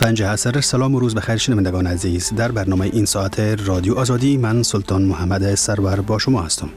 5 عصر. سلام و روز بخیر شنوندگان عزیز. در برنامه این ساعت رادیو آزادی من سلطان محمد سرور با شما هستم.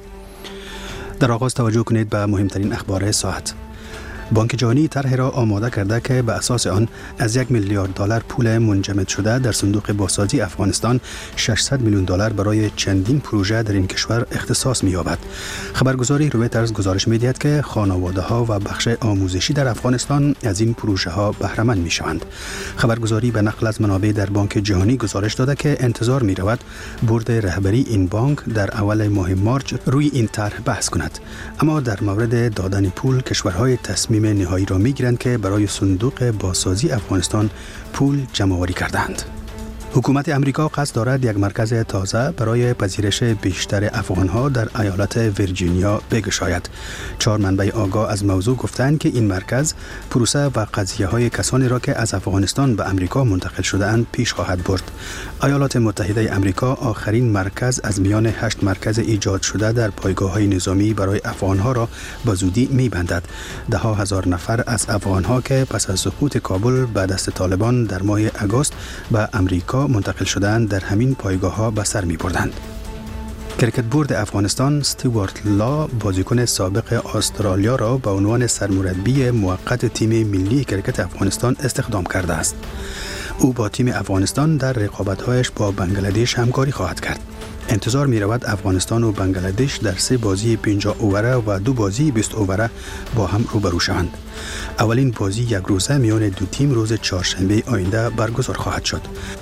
در آغاز توجه کنید به مهمترین اخبار ساعت. بانک جهانی طرحی را آماده کرده که به اساس آن از $1 میلیارد پول منجمد شده در صندوق بازسازی افغانستان $600 میلیون برای چندین پروژه در این کشور اختصاص می‌یابد. خبرگزاری رویترز گزارش می‌دهد که خانواده‌ها و بخش آموزشی در افغانستان از این پروژه‌ها بهره مند می‌شوند. خبرگزاری به نقل از منابع در بانک جهانی گزارش داده که انتظار می‌رود بورد رهبری این بانک در اول ماه مارچ روی این طرح بحث کند. اما در مورد دادن پول کشورهای تصمیم نهایی را می‌گیرند که برای صندوق بازسازی افغانستان پول جمع‌آوری کردند. حکومت امریکا قصد دارد یک مرکز تازه برای پذیرش بیشتر افغان‌ها در ایالت ویرجینیا بگشاید. 4 منبع آگاه از موضوع گفتند که این مرکز پروسه و قضیه‌های کسانی را که از افغانستان به امریکا منتقل شده‌اند پیش خواهد برد. ایالات متحده امریکا آخرین مرکز از میان 8 مرکز ایجاد شده در پایگاه‌های نظامی برای افغان‌ها را به زودی می‌بندد. ده‌ها هزار نفر از افغان‌ها که پس از سقوط کابل به دست طالبان در ماه آگوست به امریکا منتقل شدند در همین پایگاه‌ها به سر می‌بردند. کرکت بورد افغانستان استیوارت لا بازیکن سابق استرالیا را به عنوان سرمربی موقت تیم ملی کرکت افغانستان استخدام کرده است. او با تیم افغانستان در رقابت‌هایش با بنگلادش همکاری خواهد کرد. انتظار می‌رود افغانستان و بنگلادش در 3 بازی 50 اووره و 2 بازی 20 اووره با هم روبرو شوند. اولین بازی یک روزه میان دو تیم روز چهارشنبه آینده برگزار خواهد شد.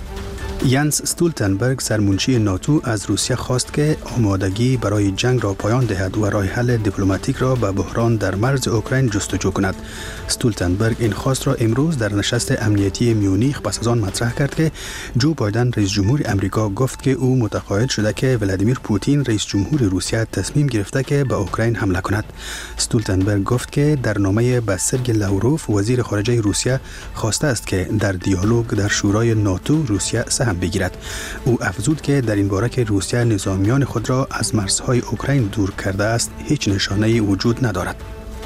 ینس استولتنبرگ سرمنشی ناتو از روسیه خواست که آمادگی برای جنگ را پایان دهد و راه حل دیپلماتیک را به بحران در مرز اوکراین جستجو کند. استولتنبرگ این خواست را امروز در نشست امنیتی میونیخ پس از آن مطرح کرد که جو بایدن رئیس جمهور امریکا گفت که او متقاعد شده که ولادیمیر پوتین رئیس جمهور روسیه تصمیم گرفته که به اوکراین حمله کند. استولتنبرگ گفت که در نامه به سرگئی لاوروف وزیر خارجه روسیه خواسته است که در دیالوگ در شورای ناتو روسیه سهم بگیرد. او افزود که در این باره که روسیه نظامیان خود را از مرزهای اوکراین دور کرده است هیچ نشانه‌ای وجود ندارد.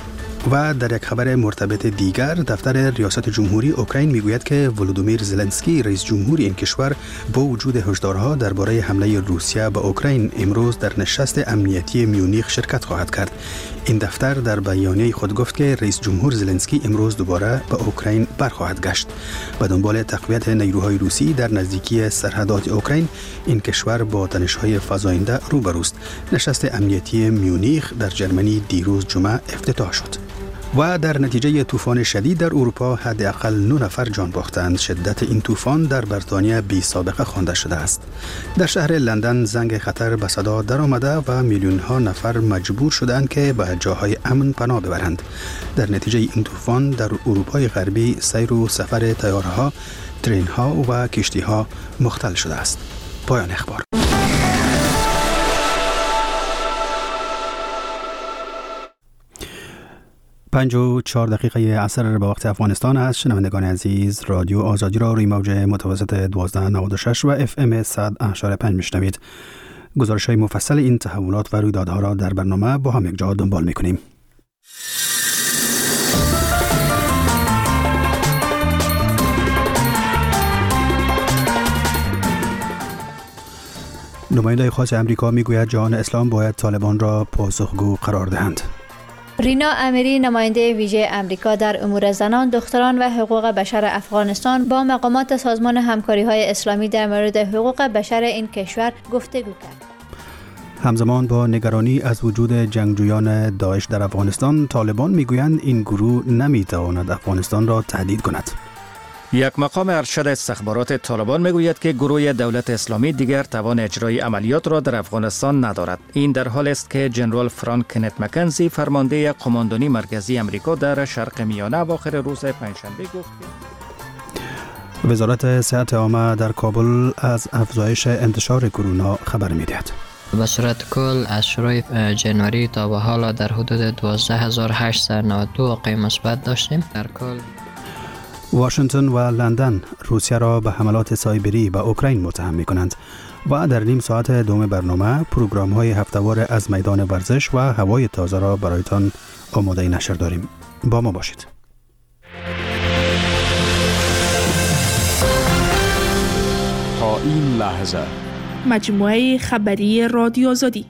و در یک خبر مرتبط دیگر دفتر ریاست جمهوری اوکراین میگوید که ولودیمیر زلنسکی رئیس جمهور این کشور با وجود هشدارها درباره حمله روسیه به اوکراین امروز در نشست امنیتی میونیخ شرکت خواهد کرد. این دفتر در بیانیه خود گفت که رئیس جمهور زلنسکی امروز دوباره به اوکراین برخواهد گشت. به دنبال تقویت نیروهای روسی در نزدیکی سرحدات اوکراین این کشور با تنش‌های فزاینده روبروست. نشست امنیتی میونیخ در جرمنی دیروز جمعه افتتاح شد. و در نتیجه طوفان شدید در اروپا حداقل 9 نفر جان باختند. شدت این طوفان در بریتانیا بی سابقه خوانده شده است. در شهر لندن زنگ خطر به صدا درآمده و میلیون‌ها نفر مجبور شدند که به جاهای امن پناه ببرند. در نتیجه این طوفان در اروپای غربی سیر و سفر طیاره‌ها، ترین‌ها و کشتی‌ها مختل شده است. پایان اخبار. 5:04 عصر به وقت افغانستان است. شنوندگان عزیز رادیو آزادی را روی موج متوسط 1296 و FM 100.5 میشنوید. گزارش‌های مفصل این تحولات و رویدادها را در برنامه با هم یک جا دنبال می‌کنیم. نماینده خاص امریکا میگوید جهان اسلام باید طالبان را پاسخگو قرار دهند. رینا امیری نماینده ویژه امریکا در امور زنان، دختران و حقوق بشر افغانستان با مقامات سازمان همکاری‌های اسلامی در مورد حقوق بشر این کشور گفتگو کرد. همزمان با نگرانی از وجود جنگجویان داعش در افغانستان، طالبان میگویند این گروه نمیتواند افغانستان را تهدید کند. یک مقام ارشد استخبارات طالبان میگوید که گروه دولت اسلامی دیگر توان اجرای عملیات را در افغانستان ندارد. این در حال است که جنرال فرانک کنت مکنزی فرمانده قماندانی مرکزی امریکا در شرق میانه اواخر روز پنجشنبه گفت که وزارت صحت عامه در کابل از افزایش انتشار کرونا خبر می‌دهد. به صورت کل از شروع جنوری تا به حال در حدود 12892 واقعه مثبت داشتیم. در کل واشنگتن و لندن روسیه را به حملات سایبری به اوکراین متهم می‌کنند و در نیم ساعت دوم برنامه پروگرام‌های هفته‌وار از میدان ورزش و هوای تازه را برایتان آماده نشر داریم. با ما باشید. این لحظه. مجموعه خبری رادیو آزادی.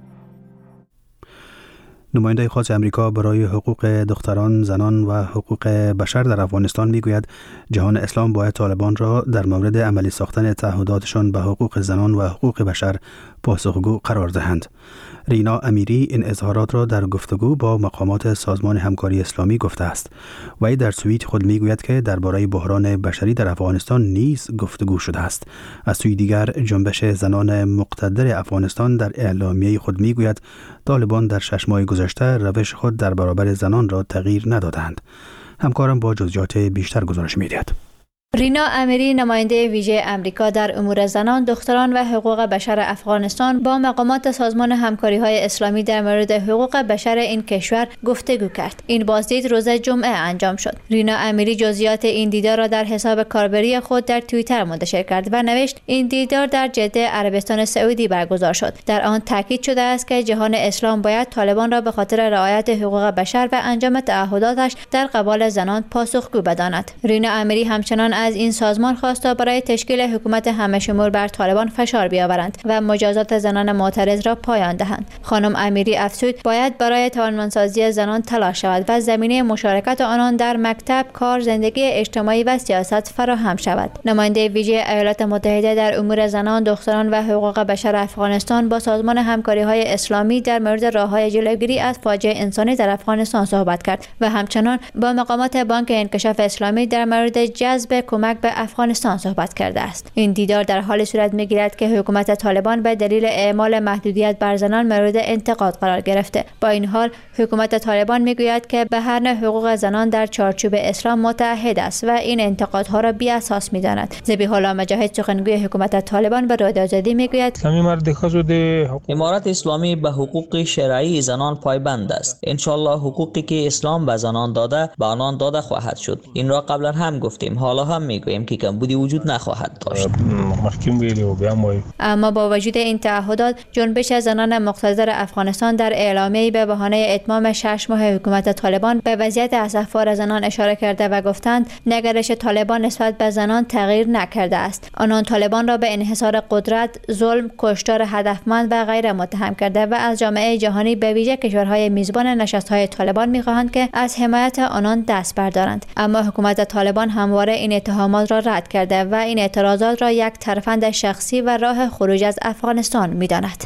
نماینده خاص امریکا برای حقوق دختران، زنان و حقوق بشر در افغانستان میگوید جهان اسلام باید طالبان را در مورد عملی ساختن تعهداتشان به حقوق زنان و حقوق بشر پاسخگو قرار دهند. رینا امیری این اظهارات را در گفتگو با مقامات سازمان همکاری اسلامی گفته است. وی در توییت خود میگوید که درباره بحران بشری در افغانستان نیز گفتگو شده است. از سوی دیگر جنبش زنان مقتدر افغانستان در اعلامیه خود میگوید طالبان در 6 ماه گذشته روش خود در برابر زنان را تغییر ندادند. همکارم با جزئیات بیشتر گزارش می‌دهد. رینا امیری نماینده ویژه امریکا در امور زنان، دختران و حقوق بشر افغانستان با مقامات سازمان همکاری‌های اسلامی در مورد حقوق بشر این کشور گفتگو کرد. این بازدید روز جمعه انجام شد. رینا امیری جزئیات این دیدار را در حساب کاربری خود در توییتر منتشر کرد و نوشت این دیدار در جده عربستان سعودی برگزار شد. در آن تاکید شده است که جهان اسلام باید طالبان را به خاطر رعایت حقوق بشر و انجام تعهداتش در قبال زنان پاسخگو بداند. رینا امیری همچنان از این سازمان خواست تا برای تشکیل حکومت همه‌شمول بر طالبان فشار بیاورند و مجازات زنان معترض را پایان دهند. خانم امیری افزود باید برای توانمندسازی زنان تلاش شود و زمینه مشارکت آنان در مکتب، کار، زندگی اجتماعی و سیاست فراهم شود. نماینده ویژه ایالات متحده در امور زنان، دختران و حقوق بشر افغانستان با سازمان همکاری‌های اسلامی در مورد راه‌های جلوگیری از فاجعه انسانی در افغانستان صحبت کرد و همچنان با مقامات بانک انکشاف اسلامی در مورد جذب کمک به افغانستان صحبت کرده است. این دیدار در حال صورت می‌گیرد که حکومت طالبان به دلیل اعمال محدودیت بر زنان مورد انتقاد قرار گرفته. با این حال حکومت طالبان می‌گوید که به هر نوع حقوق زنان در چارچوب اسلام متعهد است و این انتقادها را بی اساس می‌داند. ذبیح الله مجاهد سخنگوی حکومت طالبان به رادیو آزادی می‌گوید امارت اسلامی به حقوق شرعی زنان پایبند است. ان شاءالله حقوقی که اسلام به زنان داده به آنان داده خواهد شد. این را قبلا هم گفتیم، حالا هم میگویم که کمبودی وجود نخواهد داشت. اما با وجود این تعهدات، جنبش زنان مقتدر افغانستان در اعلامیه‌ای به بهانه اتمام 6 ماه حکومت طالبان به وضعیت اسفبار زنان اشاره کرده و گفتند نگرش طالبان نسبت به زنان تغییر نکرده است. آنان طالبان را به انحصار قدرت، ظلم، کشتار هدفمند و غیره متهم کرده و از جامعه جهانی به ویژه کشورهای میزبان نشست‌های طالبان می‌خواهند که از حمایت آنان دست بردارند. اما حکومت طالبان همواره این اتهامات را رد کرده و این اعتراضات را یک ترفند شخصی و راه خروج از افغانستان می‌داند.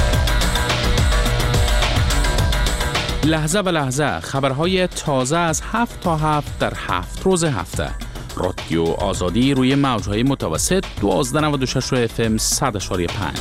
لحظه به لحظه خبرهای تازه از 7 تا 7 در 7 روز هفته. رادیو آزادی روی موج‌های متوسط 1296 FM 100.5.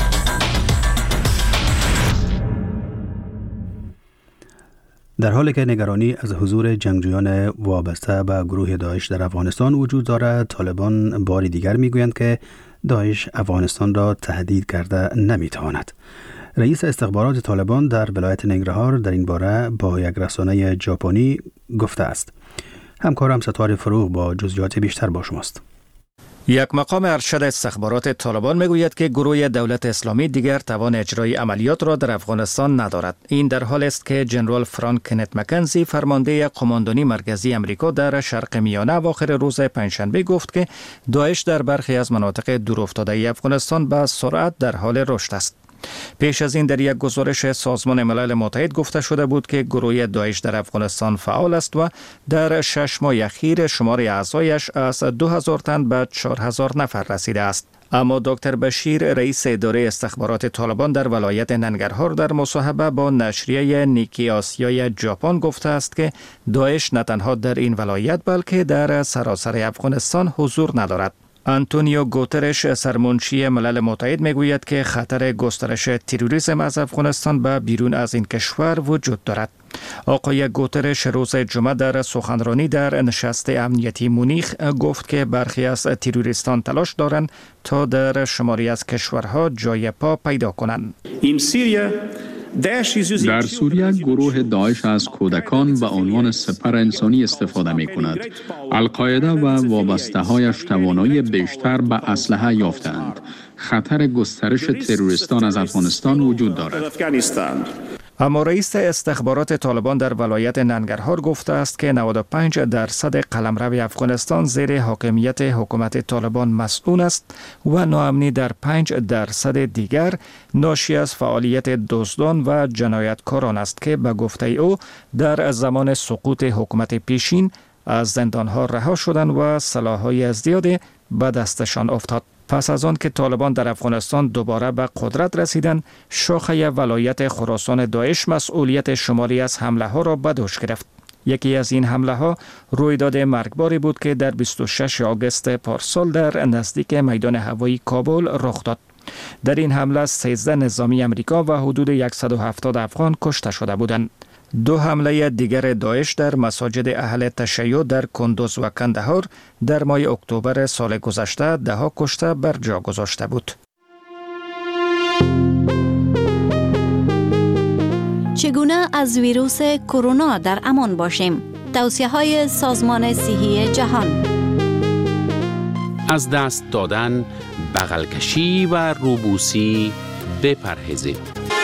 در حالی که نگرانی از حضور جنگجویان وابسته به گروه داعش در افغانستان وجود دارد، طالبان بار دیگر میگویند که داعش افغانستان را تهدید کرده نمیتواند. رئیس استخبارات طالبان در ولایت ننگرهار در این باره با یک رسانه ژاپنی گفته است. همکارم ستاره فروغ با جزئیات بیشتر با شماست. یک مقام ارشد استخبارات طالبان میگوید که گروه دولت اسلامی دیگر توان اجرای عملیات را در افغانستان ندارد. این در حالی است که جنرال فرانک کنت مکنزی فرمانده قماندانی مرکزی امریکا در شرق میانه اواخر روز پنجشنبه گفت که داعش در برخی از مناطق دورافتاده افغانستان به سرعت در حال رشد است. پیش از این در یک گزارش سازمان ملل متحد گفته شده بود که گروه داعش در افغانستان فعال است و در 6 ماه اخیر شمار اعضایش از 2000 تن به 4000 نفر رسیده است. اما دکتر بشیر رئیس اداره استخبارات طالبان در ولایت ننگرهار در مصاحبه با نشریه نیکی آسیای ژاپن گفته است که داعش نه تنها در این ولایت بلکه در سراسر افغانستان حضور ندارد. آنتونیو گوترش سرمنشی ملل متحد میگوید که خطر گسترش تروریسم از افغانستان به بیرون از این کشور وجود دارد. آقای گوترش روز جمعه در سخنرانی در نشست امنیتی مونیخ گفت که برخی از تروریستان تلاش دارند تا در شماری از کشورها جای پا پیدا کنند. در سوریه گروه داعش از کودکان به عنوان سپر انسانی استفاده می کند. القاعده و وابسته هایش توانایی بیشتر به اسلحه یافتند. خطر گسترش تروریستان از افغانستان وجود دارد. اما رئیس استخبارات طالبان در ولایت ننگرهار گفته است که 95% قلمرو افغانستان زیر حاکمیت حکومت طالبان مسئول است و ناامنی در 5% دیگر ناشی از فعالیت دزدان و جنایتکاران است که به گفته او در زمان سقوط حکومت پیشین از زندانها رها شدند و سلاح‌های زیادی به دستشان افتاد. پس از آن که طالبان در افغانستان دوباره به قدرت رسیدند، شاخه ولایت خراسان داعش مسئولیت شماری از حمله ها را به دوش گرفت. یکی از این حمله ها رویداد مرگباری بود که در 26 آگوست پارسال در نزدیک میدان هوایی کابل رخ داد. در این حمله 13 نظامی امریکا و حدود 170 افغان کشته شده بودند. 2 حمله دیگر داعش در مساجد اهل تشیع در کندوز و کندهار در ماه اکتبر سال گذشته 10 کشته بر جا گذاشته بود. چگونه از ویروس کرونا در امان باشیم؟ توصیه‌های سازمان صحی جهان. از دست دادن، بغل کشی و روبوسی بپرهیزید.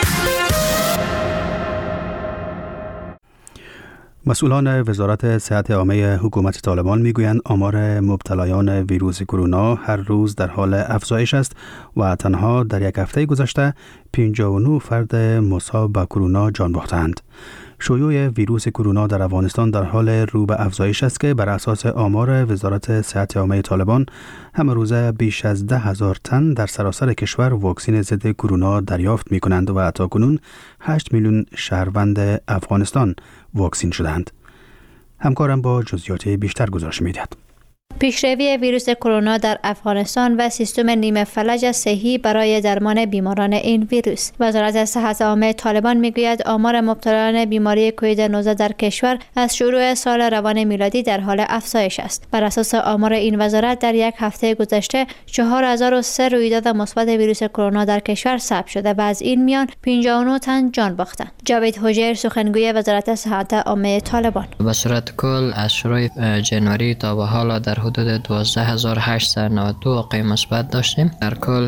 مسئولان وزارت صحت عامه حکومت طالبان میگویند آمار مبتلایان ویروس کرونا هر روز در حال افزایش است و تنها در یک هفته گذشته 59 فرد مصاب به کرونا جان باختند. شیوع ویروس کرونا در افغانستان در حال رو به افزایش است که بر اساس آمار وزارت صحت عامه طالبان همه روزه بیش از 10,000 تن در سراسر کشور واکسن ضد کرونا دریافت می کنند و تاکنون 8 میلیون شهروند افغانستان واکسین شدند. همکارم با جزئیات بیشتر گزارش می‌دهد. پیشروی ویروس کرونا در افغانستان و سیستم نیمه فلج صحی برای درمان بیماران این ویروس. وزارت صحت عامه طالبان میگوید آمار مبتلایان بیماری کووید 19 در کشور از شروع سال روان میلادی در حال افزایش است. بر اساس آمار این وزارت در یک هفته گذشته 4003 رویداد مثبت ویروس کرونا در کشور ثبت شده و از این میان 59 تن جان باختند. جاوید هوجیر سخنگوی وزارت صحت عامه طالبان: به صورت کل از شروع جنوری تا به حال در حدود 12892 واقعه مثبت داشتیم. در کل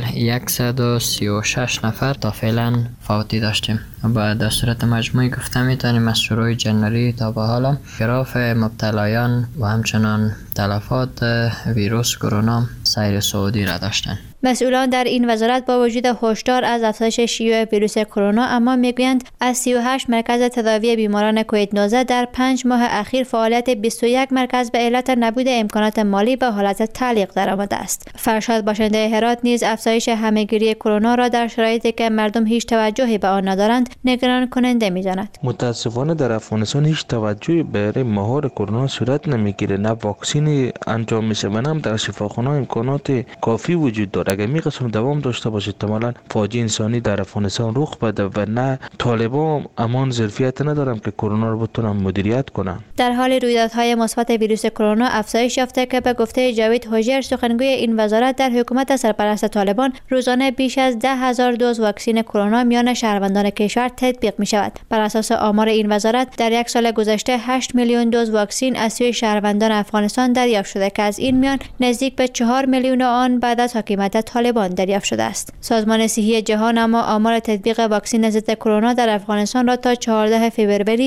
136 نفر تا فعلا فوتی داشتیم. با در صورت مجموعی گفته میتونیم از شروع جنوری تا به حالا گراف مبتلایان و همچنان تلفات ویروس کرونا سیر صعودی را داشتند. مسئولان در این وزارت با وجود هشدار از افزایش شیوع ویروس کرونا اما میگویند از 38 مرکز تداوی بیماران کووید 19 در 5 ماه اخیر فعالیت 21 مرکز به علت نبود امکانات مالی به حالت تعلیق درآمده است. فرشاد باشنده هرات نیز افزایش همهگیری کرونا را در شرایطی که مردم هیچ توجهی به آن ندارند نگران کننده می‌داند. متاسفانه در افغانستان هیچ توجهی برای مهار کرونا صورت نمیگیره، نه واکسین انجام میشه و هم در شفاخانه امکانات کافی وجود داره. اگر می قسم دوام داشته باشه احتمالاً فاجعه انسانی در افغانستان رخ بده و نه طالبان امان ظرفیت ندارن که کرونا رو بتونن مدیریت کنن. در حال رویدادهای مثبت ویروس کرونا افزایش یافته که به گفته جاوید هوجیر سخنگوی این وزارت در حکومت سرپرست طالبان روزانه بیش از 10,000 دوز واکسن کرونا میان شهروندان کشور تطبیق می شود. بر اساس آمار این وزارت در یک سال گذشته 8 میلیون دوز واکسن از سوی شهروندان افغانستان دریافت شده که از این میان نزدیک به 4 میلیون آن بعد از حاکمیت طالبان دریافت شده است. سازمان صحی جهان اما آمار تطبیق واکسن ضد کرونا در افغانستان را تا 14 فوریه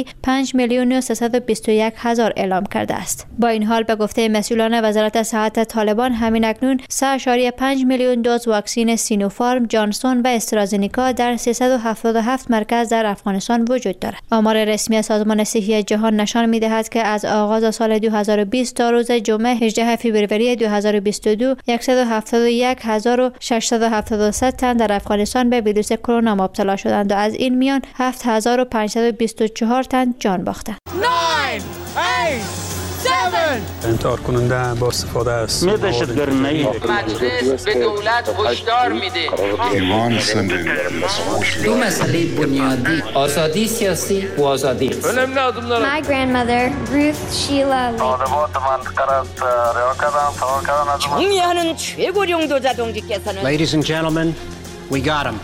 5,321,000 اعلام کرده است. با این حال به گفته مسئولان وزارت صحت طالبان همین اکنون 3.5 میلیون دوز واکسن سینوفارم، جانسون و استرازنیکا در 377 مرکز در افغانستان وجود دارد. آمار رسمی سازمان صحی جهان نشان می‌دهد که از آغاز سال 2020 تا روز جمعه 18 فوریه 2022 171,673 تن در افغانستان به ویروس کرونا مبتلا شدند و از این میان 7,524 تن جان باختند. انتحار کننده با استفاده از دهشتگردی مجلس به دولت هشدار میده. دو مسئله بنیادی، آزادی سیاسی و آزادی اقتصادی. My grandmother Ruth Sheila Lee. 정리하는 최고령도 자동직께서는 Ladies and gentlemen, we got him.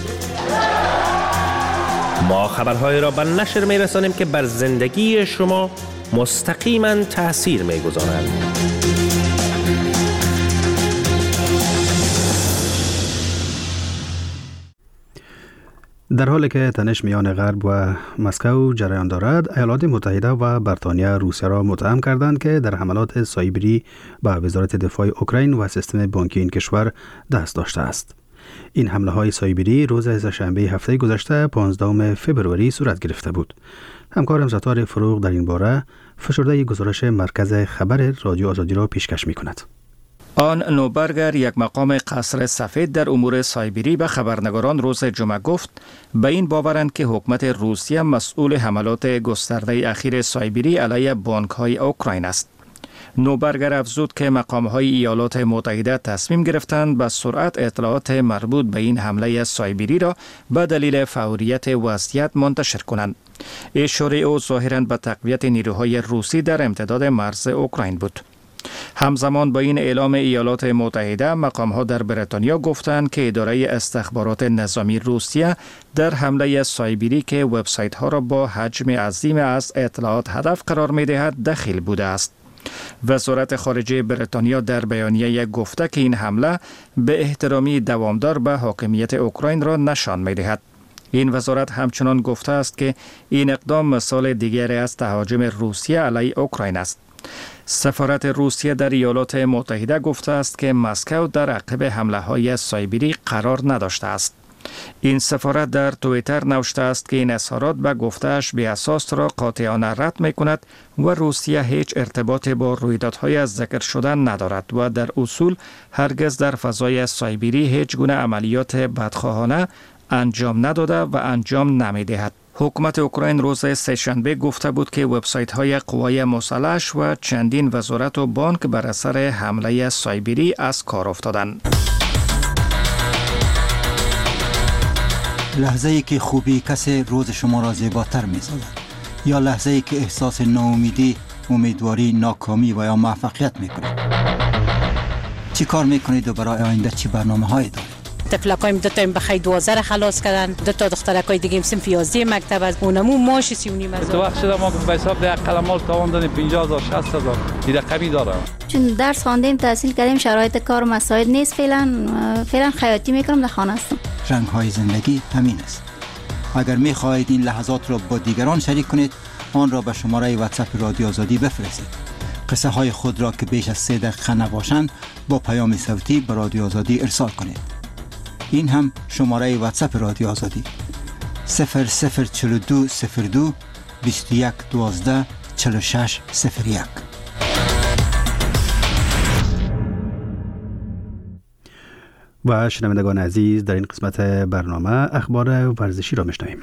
ما خبرهای را به نشر می‌رسانیم که بر زندگی شما مستقیما تأثیر می‌گذارند. در حالی که تنش میان غرب و مسکو جریان دارد، ایالات متحده و بریتانیا روسیه را متهم کردند که در حملات سایبری به وزارت دفاع اوکراین و سیستم بانکی این کشور دست داشته است. این حمله های سایبری روز سه‌شنبه هفته گذشته 15 فوریه صورت گرفته بود. همکارم ستار فروغ در این باره فشرده گزارش مرکز خبر رادیو آزادی را پیشکش می‌کند. آن نوبرگر، یک مقام قصر سفید در امور سایبری، به خبرنگاران روز جمعه گفت به این باورند که حکومت روسیه مسئول حملات گسترده اخیر سایبری علیه بانک‌های اوکراین است. نوبرگر افزود که مقام‌های ایالات متحده تصمیم گرفتند به سرعت اطلاعات مربوط به این حمله سایبری را به دلیل فوریت وضعیت منتشر کنند. اشاره او ظاهراً به تقویت نیروهای روسی در امتداد مرز اوکراین بود. همزمان با این اعلام ایالات متحده، مقام‌ها در بریتانیا گفتند که اداره استخبارات نظامی روسیه در حمله سایبری که وبسایت‌ها را با حجم عظیم از اطلاعات هدف قرار می‌دهد دخیل بوده است. وزارت خارجه بریتانیا در بیانیه گفته که این حمله به احترامی دوامدار به حاکمیت اوکراین را نشان می‌دهد. این وزارت همچنان گفته است که این اقدام مثال دیگری از تهاجم روسیه علیه اوکراین است. سفارت روسیه در ایالات متحده گفته است که مسکو در عقب حمله‌های سایبری قرار نداشته است. این سفارت در توییتر نوشته است که این اظهارات به گفته‌اش بی اساس را قاطعانه رد می‌کند و روسیه هیچ ارتباطی با رویدادهای از ذکر شده ندارد و در اصول هرگز در فضای سایبری هیچ گونه عملیات بدخواهانه انجام نداده و انجام نمی‌دهد. حکومت اوکراین روز سه‌شنبه گفته بود که وبسایت‌های قوای مسلح و چندین وزارت و بانک بر اثر حمله سایبری از کار افتادند. لحظه‌ای که خوبی کسی روز شما را زیباتر می‌سازد، یا لحظه‌ای که احساس ناامیدی، امیدواری، ناکامی و یا موفقیت می‌کنید. چی کار می‌کنید و برای آینده چی برنامه‌هایی دارید؟ تفلکایم دو تا بخیر 12 خلاص کردن، دو تا دخترکای دیگه صنف 11 مکتب از اونمو ماش 39,000. تو وقت شده ما به حساب ده قلمال تاوان دادیم 50,000 60,000 این رقمی داره. چون درس خواندیم، تحصیل کردیم، شرایط کار مساعد نیست، فعلا خیاطی میکنم، در خانه هستم. رنگ‌های زندگی همین است. اگر می‌خواهید این لحظات را با دیگران شریک کنید، آن را به شماره واتساپ رادیو آزادی بفرستید. قصه های خود را که بیش از 3 دقیقه نباشند با پیام صوتی به رادیو آزادی ارسال کنید. این هم شماره واتساپ رادیو آزادی 004202 21 12 46 01. و شنوندگان عزیز، در این قسمت برنامه اخبار ورزشی را میشنویم.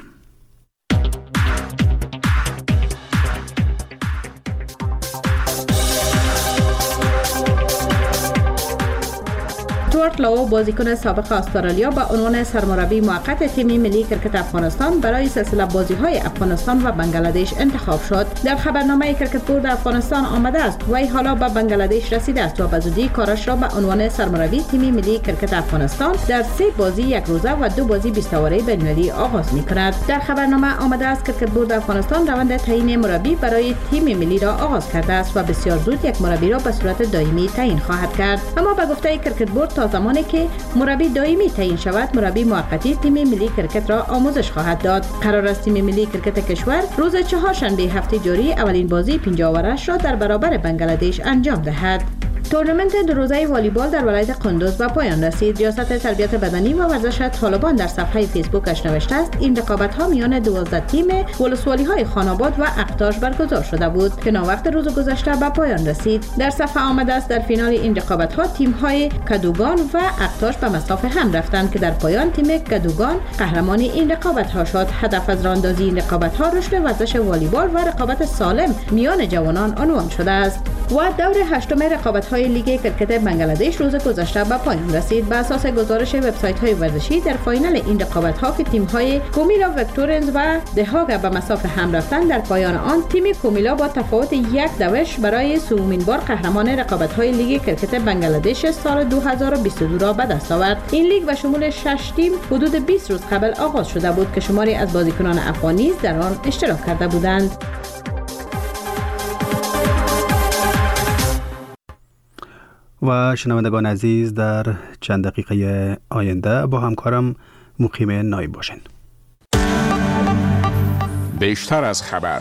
استوارت لاو، بازیکن سابق استرالیا، با عنوان سرمربی موقت تیم ملی کرکت افغانستان برای سلسله بازی‌های افغانستان و بنگلادش انتخاب شد. در خبرنامه کرکت بورد افغانستان آمده است وی حالا به بنگلادش رسیده است و به زودی کارش را به عنوان سرمربی تیم ملی کرکت افغانستان در 3 بازی یک روزه و 2 بازی 20 اوره بین‌المللی آغاز می‌کند. در خبرنامه آمده است کرکت بورد افغانستان روند تعیین مربی برای تیم ملی را آغاز کرده است و بسیار زود یک مربی را به صورت دائمی تعیین خواهد کرد. اما به گفته کرکت بورد تا زمانی که مربی دائمی تعیین شود، مربی موقتی تیم ملی کرکت را آموزش خواهد داد. قرار است تیم ملی کرکت کشور روز چهارشنبه هفته جاری اولین بازی 50 اوورش را در برابر بنگلادش انجام دهد. تورنمنت 2 روزه والیبال در ولایت قندوز به پایان رسید. ریاست تربیت بدنی و ورزش طالبان در صفحه فیسبوکش نوشته است این رقابت‌ها میان 12 تیم ولسوالی‌های خاناباد و اقتاش برگزار شده بود که ناوقت روز گذشته به پایان رسید. در صفحه آمده است در فینال این رقابت‌ها تیم‌های کدوگان و اقتاش به مسافه هم رفتند که در پایان تیم کدوگان قهرمان این رقابت‌ها شد. هدف از راه‌اندازی این رقابت‌ها رشد ورزش والیبال و رقابت سالم میان جوانان عنوان شده است. و دور هشتم رقابت‌های لیگ کرکت بنگلادش روز گذشته به پایان رسید. به اساس گزارش وبسایت‌های ورزشی در فاینال این رقابت‌ها که تیم‌های کومیلا ویکتورینز و دهاگ به مسافه هم رفتند، در پایان آن تیم کومیلا با تفاوت 1 دوش برای سومین بار قهرمان رقابت‌های لیگ کرکت بنگلادش سال 2022 را به دست آورد. این لیگ به شمول 6 تیم حدود 20 روز قبل آغاز شده بود که شماری از بازیکنان افغان نیز در آن اشتراک کرده بودند. و شنوندگان عزیز، در چند دقیقه آینده با همکارم مقیم نایب باشین. بیشتر از خبر.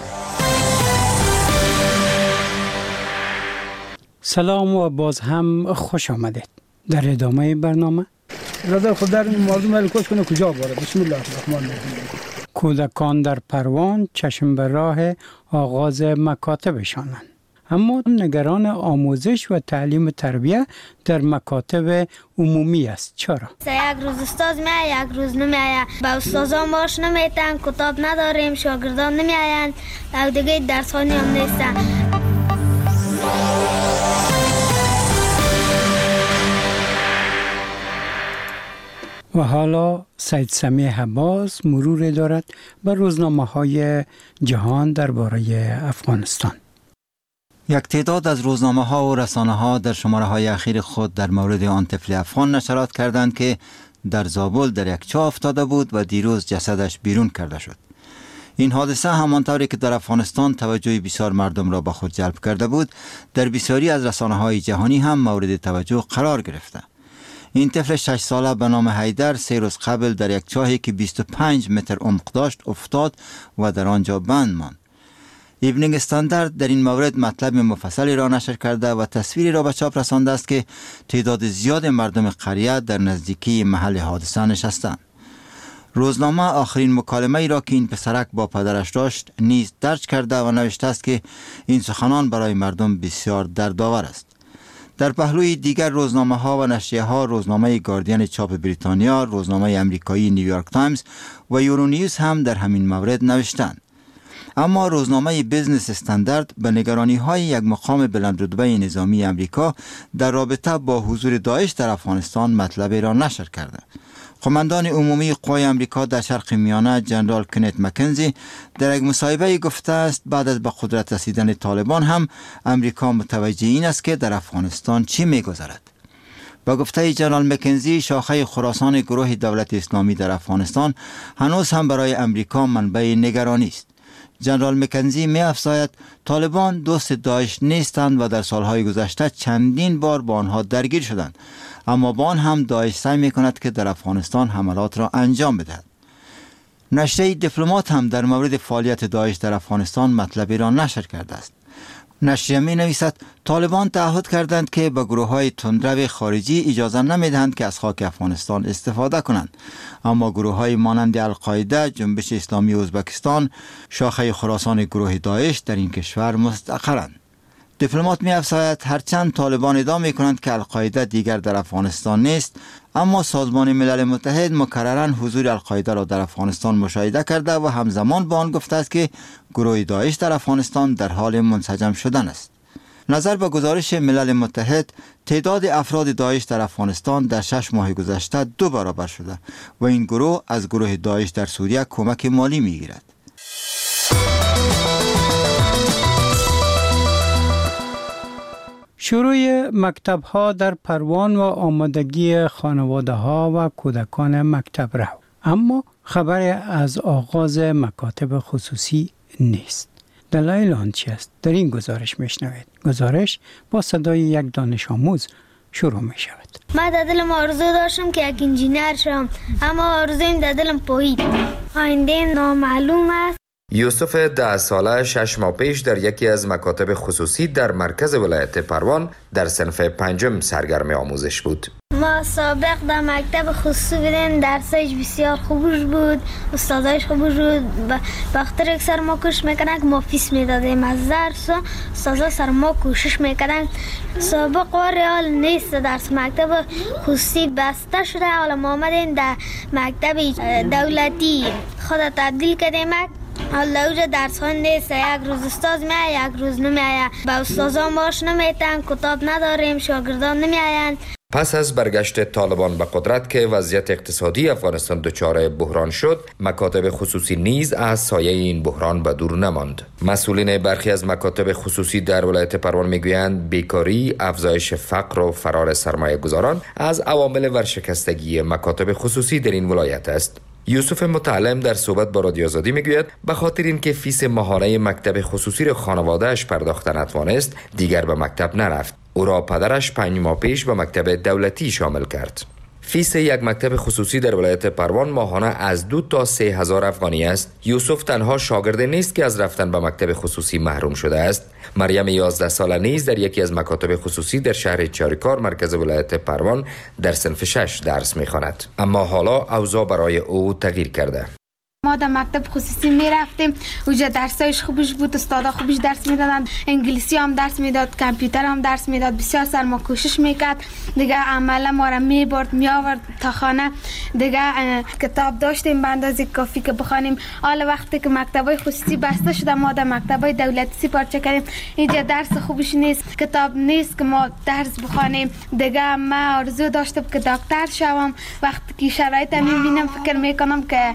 سلام و باز هم خوش آمدید. در ادامه برنامه رضا خود در مردم الکوش کنه کجا باره. بسم الله الرحمن الرحیم. کودکان در پروان چشم به راه آغاز مکاتبشانند، اما نگران آموزش و تعلیم تربیه در مکاتب عمومی است. چرا؟ یک روز استاد میاد، یک روز نمیاد. با استادان باش نمیتن، کتاب نداریم، شاگردان نمیاین، و دیگه درسانی هم نیستن. و حالا سید سمیع عباس مرور دارد بر روزنامه‌های جهان درباره افغانستان. یک تعداد از روزنامه‌ها و رسانه‌ها در شماره‌های اخیر خود در مورد آن طفل افغان نشرات کردند که در زابل در یک چاه افتاده بود و دیروز جسدش بیرون کرده شد. این حادثه همانطوری که در افغانستان توجه بسیار مردم را به خود جلب کرده بود، در بسیاری از رسانه‌های جهانی هم مورد توجه قرار گرفته. این طفل 6 ساله به نام حیدر 3 روز قبل در یک چاهی که 25 متر عمق داشت افتاد و در آنجا بند ماند. ایونینگ استاندارد در این مورد مطلب مفصلی را نشر کرده و تصویری را به چاپ رسانده است که تعداد زیاد مردم قریه در نزدیکی محل حادثه نشستند. روزنامه آخرین مکالمه ای را که این پسرک با پدرش داشت نیز درج کرده و نوشته است که این سخنان برای مردم بسیار دردآور است. در پهلوی دیگر روزنامه ها و نشریه ها، روزنامه گاردین چاپ بریتانیا، روزنامه امریکایی نیویورک تایمز و یورونیوز هم در همین مورد نوشتند. اما روزنامه بیزنس استاندارد به نگرانی های یک مقام بلندرتبه نظامی امریکا در رابطه با حضور داعش در افغانستان مطلبی را نشر کرده. قماندان عمومی قوای امریکا در شرق میانه جنرال کنت مکنزی در یک مصاحبه گفته است بعد از به قدرت رسیدن طالبان هم امریکا متوجه این است که در افغانستان چی می‌گذرد. با گفته جنرال مکنزی، شاخه خراسان گروه دولت اسلامی در افغانستان هنوز هم برای امریکا منبع نگرانی است. جنرال مکنزی می افزاید طالبان دوست داعش نیستند و در سالهای گذشته چندین بار با آنها درگیر شدند، اما با آن هم داعش سعی می کند که در افغانستان حملات را انجام بدهد. نشریه دیپلمات هم در مورد فعالیت داعش در افغانستان مطلبی را نشر کرده است. نشریه می نویسد طالبان تعهد کردند که به گروه های تندرو خارجی اجازه نمی دهند که از خاک افغانستان استفاده کنند، اما گروه های مانند القاعده، جنبش اسلامی ازبکستان، شاخه خراسان گروه داعش در این کشور مستقرند. دیپلمات می افزاید هرچند طالبان ادعا می کنند که القاعده دیگر در افغانستان نیست، اما سازمان ملل متحد مکرراً حضور القاعده را در افغانستان مشاهده کرده و همزمان با آن گفته است که گروه داعش در افغانستان در حال منسجم شدن است. نظر به گزارش ملل متحد، تعداد افراد داعش در افغانستان در 6 ماه گذشته 2 برابر شده و این گروه از گروه داعش در سوریه کمک مالی می گیرد. شروع مکتب ها در پروان و آمادگی خانواده ها و کودکان مکتب رو، اما خبر از آغاز مکاتب خصوصی نیست. دلایل آن چی است؟ در این گزارش میشنوید. گزارش با صدای یک دانش آموز شروع می شود. من در دلم آرزو داشتم که یک انجینر شم، اما آرزویم در دلم پایید. آینده نامعلوم است. یوسف 10 ساله 6 ماه پیش در یکی از مکاتب خصوصی در مرکز ولایت پروان در صنف 5 سرگرم آموزش بود. ما سابق در مکتب خصوصی بودیم، درسش بسیار خوبش بود، استادایش خوبش بود. وقتی یک سر ما کوشش میکنن که ما فیس میدادیم از درس، استادا سر ما کوشش میکنن. سابق و ریال نیست، درس مکتب خصوصی بسته شده، حالا ما آمدیم در مکتب دولتی خود تبدیل کردیم. حالا اوجا درس ها نیست، یک روز استاد میاد، یک روز نمیاد. با استادان باش نمیتن، کتاب نداریم، شاگردان نمیاین. پس از برگشت طالبان به قدرت که وضعیت اقتصادی افغانستان دچار بحران شد، مکاتب خصوصی نیز از سایه این بحران به دور نماند. مسئولین برخی از مکاتب خصوصی در ولایت پروان میگویند بیکاری، افزایش فقر و فرار سرمایه گذاران از عوامل ورشکستگی مکاتب خصوصی در این ولایت است. یوسف متعلم در صحبت با رادیو آزادی میگوید به خاطر اینکه فیس ماهانه مکتب خصوصی را خانواده‌اش پرداخت نتوانست، دیگر به مکتب نرفت. او را پدرش 5 ماه پیش به مکتب دولتی شامل کرد. فیس یک مکتب خصوصی در ولایت پروان ماهانه از 2 تا 3 هزار افغانی است. یوسف تنها شاگرد نیست که از رفتن به مکتب خصوصی محروم شده است. مریم 11 ساله نیز در یکی از مکاتب خصوصی در شهر چاریکار مرکز ولایت پروان در صنف 6 درس می‌خواند. اما حالا اوضاع برای او تغییر کرده. ما در مکتب خصوصی می رفتیم، اونجا درسایش خوبش بود، استادا خوبش درس میدادند، انگلیسی هم درس میداد، کامپیوتر هم درس میداد. بسیار سر ما کوشش میکرد، دیگه عملا ما را میبرد میآورد تا خانه. دیگه کتاب داشتیم به اندازه کافی که بخوانیم. حالا وقتی که مکتبای خصوصی بسته شده ما در مکتبای دولتی سپارچه کردیم. اینجا درس خوبش نیست، کتاب نیست که ما درس بخوانیم. دیگه من آرزو داشتم که دکتر شوم. وقتی که شرایط میبینم فکر میکنم که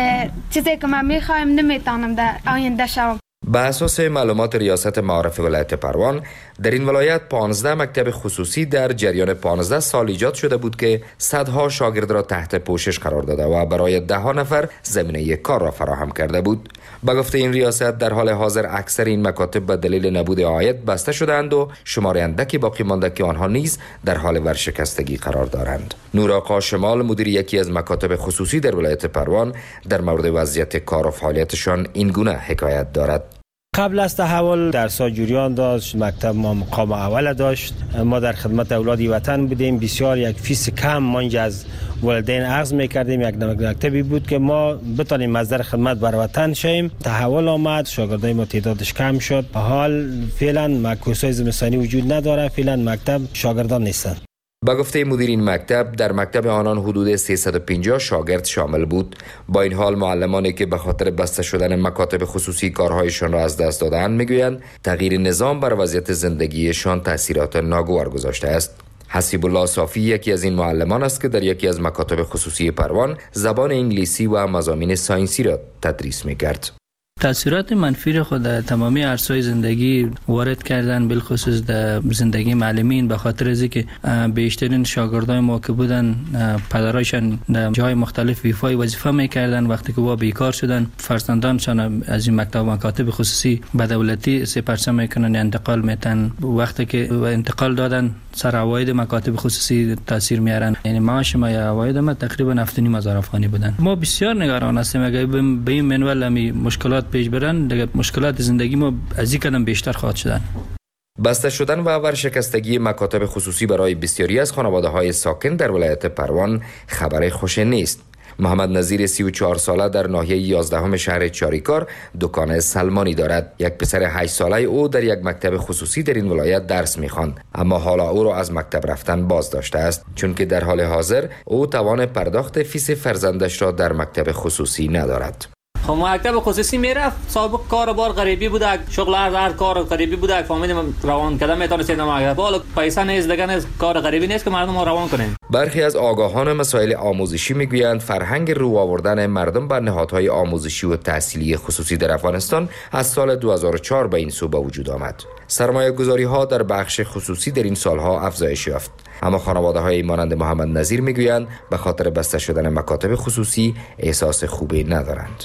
چیزی که من میخوایم نمیتونم در آینده شوم. به اساس معلومات ریاست معارف ولایت پروان در این ولایت 15 مکتب خصوصی در جریان 15 سال ایجاد شده بود که صدها شاگرد را تحت پوشش قرار داده و برای 10 نفر زمینه کار را فراهم کرده بود. به گفته این ریاست در حال حاضر اکثر این مکاتب به دلیل نبود عاید بسته شدند و شمار اندکی باقی مانده که آنها نیز در حال ورشکستگی قرار دارند. نورآقا شمال مدیر یکی از مکاتب خصوصی در ولایت پروان در مورد وضعیت کار و فعالیتشان این گونه حکایت دارد. قبل از تحول درس‌ها جریان داشت، مکتب ما مقام اول داشت، ما در خدمت اولاد وطن بودیم، بسیار یک فیس کم ما از والدین اخذ میکردیم. یک مکتبی بود که ما بتونیم مصدر خدمت بر وطن شیم. تحول آمد، شاگردای ما تعدادش کم شد. حال فعلا معکوسای زمستانی وجود نداره، فعلا مکتب شاگردان نیستند. با گفته مدیر این مکتب در مکتب آنان حدود 350 شاگرد شامل بود. با این حال معلمانی که به خاطر بسته شدن مکاتب خصوصی کارهایشان را از دست دادند میگویند تغییر نظام بر وضعیت زندگیشان تاثیرات ناگوار گذاشته است. حسیب الله صافی یکی از این معلمان است که در یکی از مکاتب خصوصی پروان زبان انگلیسی و مضامین ساینسی را تدریس میکرد. تاثیرات منفی خود در تمامی عرصه‌های زندگی وارد کردن، بالخصوص در زندگی معلمین، به خاطر از اینکه بیشترین شاگردای ما که بودن پدرایشان در جای مختلف ویفای وظیفه میکردن. وقتی که با بیکار شدن فرزندانشان از این مکاتب خصوصی به دولتی سپرچه میکنن، انتقال میتن. وقتی که انتقال دادن سر عواید مکاتب خصوصی تاثیر میارن. یعنی معاش ما یا عواید ما تقریبا 7,500 افغانی بودن. ما بسیار نگران هستیم اگه به این منوال همی مشکلات پیش برن، دیگه مشکلات زندگی ما از این کدام بیشتر خواهد شدن. بسته شدن و ورشکستگی مکاتب خصوصی برای بسیاری از خانواده‌های ساکن در ولایت پروان خبر خوش نیست. محمد نظیر 34 ساله در ناحیه 11 شهر چاریکار دکان سلمانی دارد. یک پسر 8 ساله او در یک مکتب خصوصی در این ولایت درس می‌خواند، اما حالا او را از مکتب رفتن باز داشته است چون که در حال حاضر او توان پرداخت فیس فرزندش را در مکتب خصوصی ندارد. خب مکتب خصوصی میرفت، سابق کار بار غریبی بوده، شغل هر کار غریبی بوده، فهمیدیم روان کردن میتونست این مکتب. حالا پیسه نیست، دیگه نیست، کار غریبی نیست که مردم روان کنیم. برخی از آگاهان مسائل آموزشی میگویند فرهنگ رو آوردن مردم به نهادهای آموزشی و تحصیلی خصوصی در افغانستان از سال 2004 به این سو به وجود آمد. سرمایه‌گذاری ها در بخش خصوصی در این سالها افزایش یافت، اما خانواده‌های مانند محمد نظیر میگویند به خاطر بسته شدن مکاتب خصوصی احساس خوبی ندارند.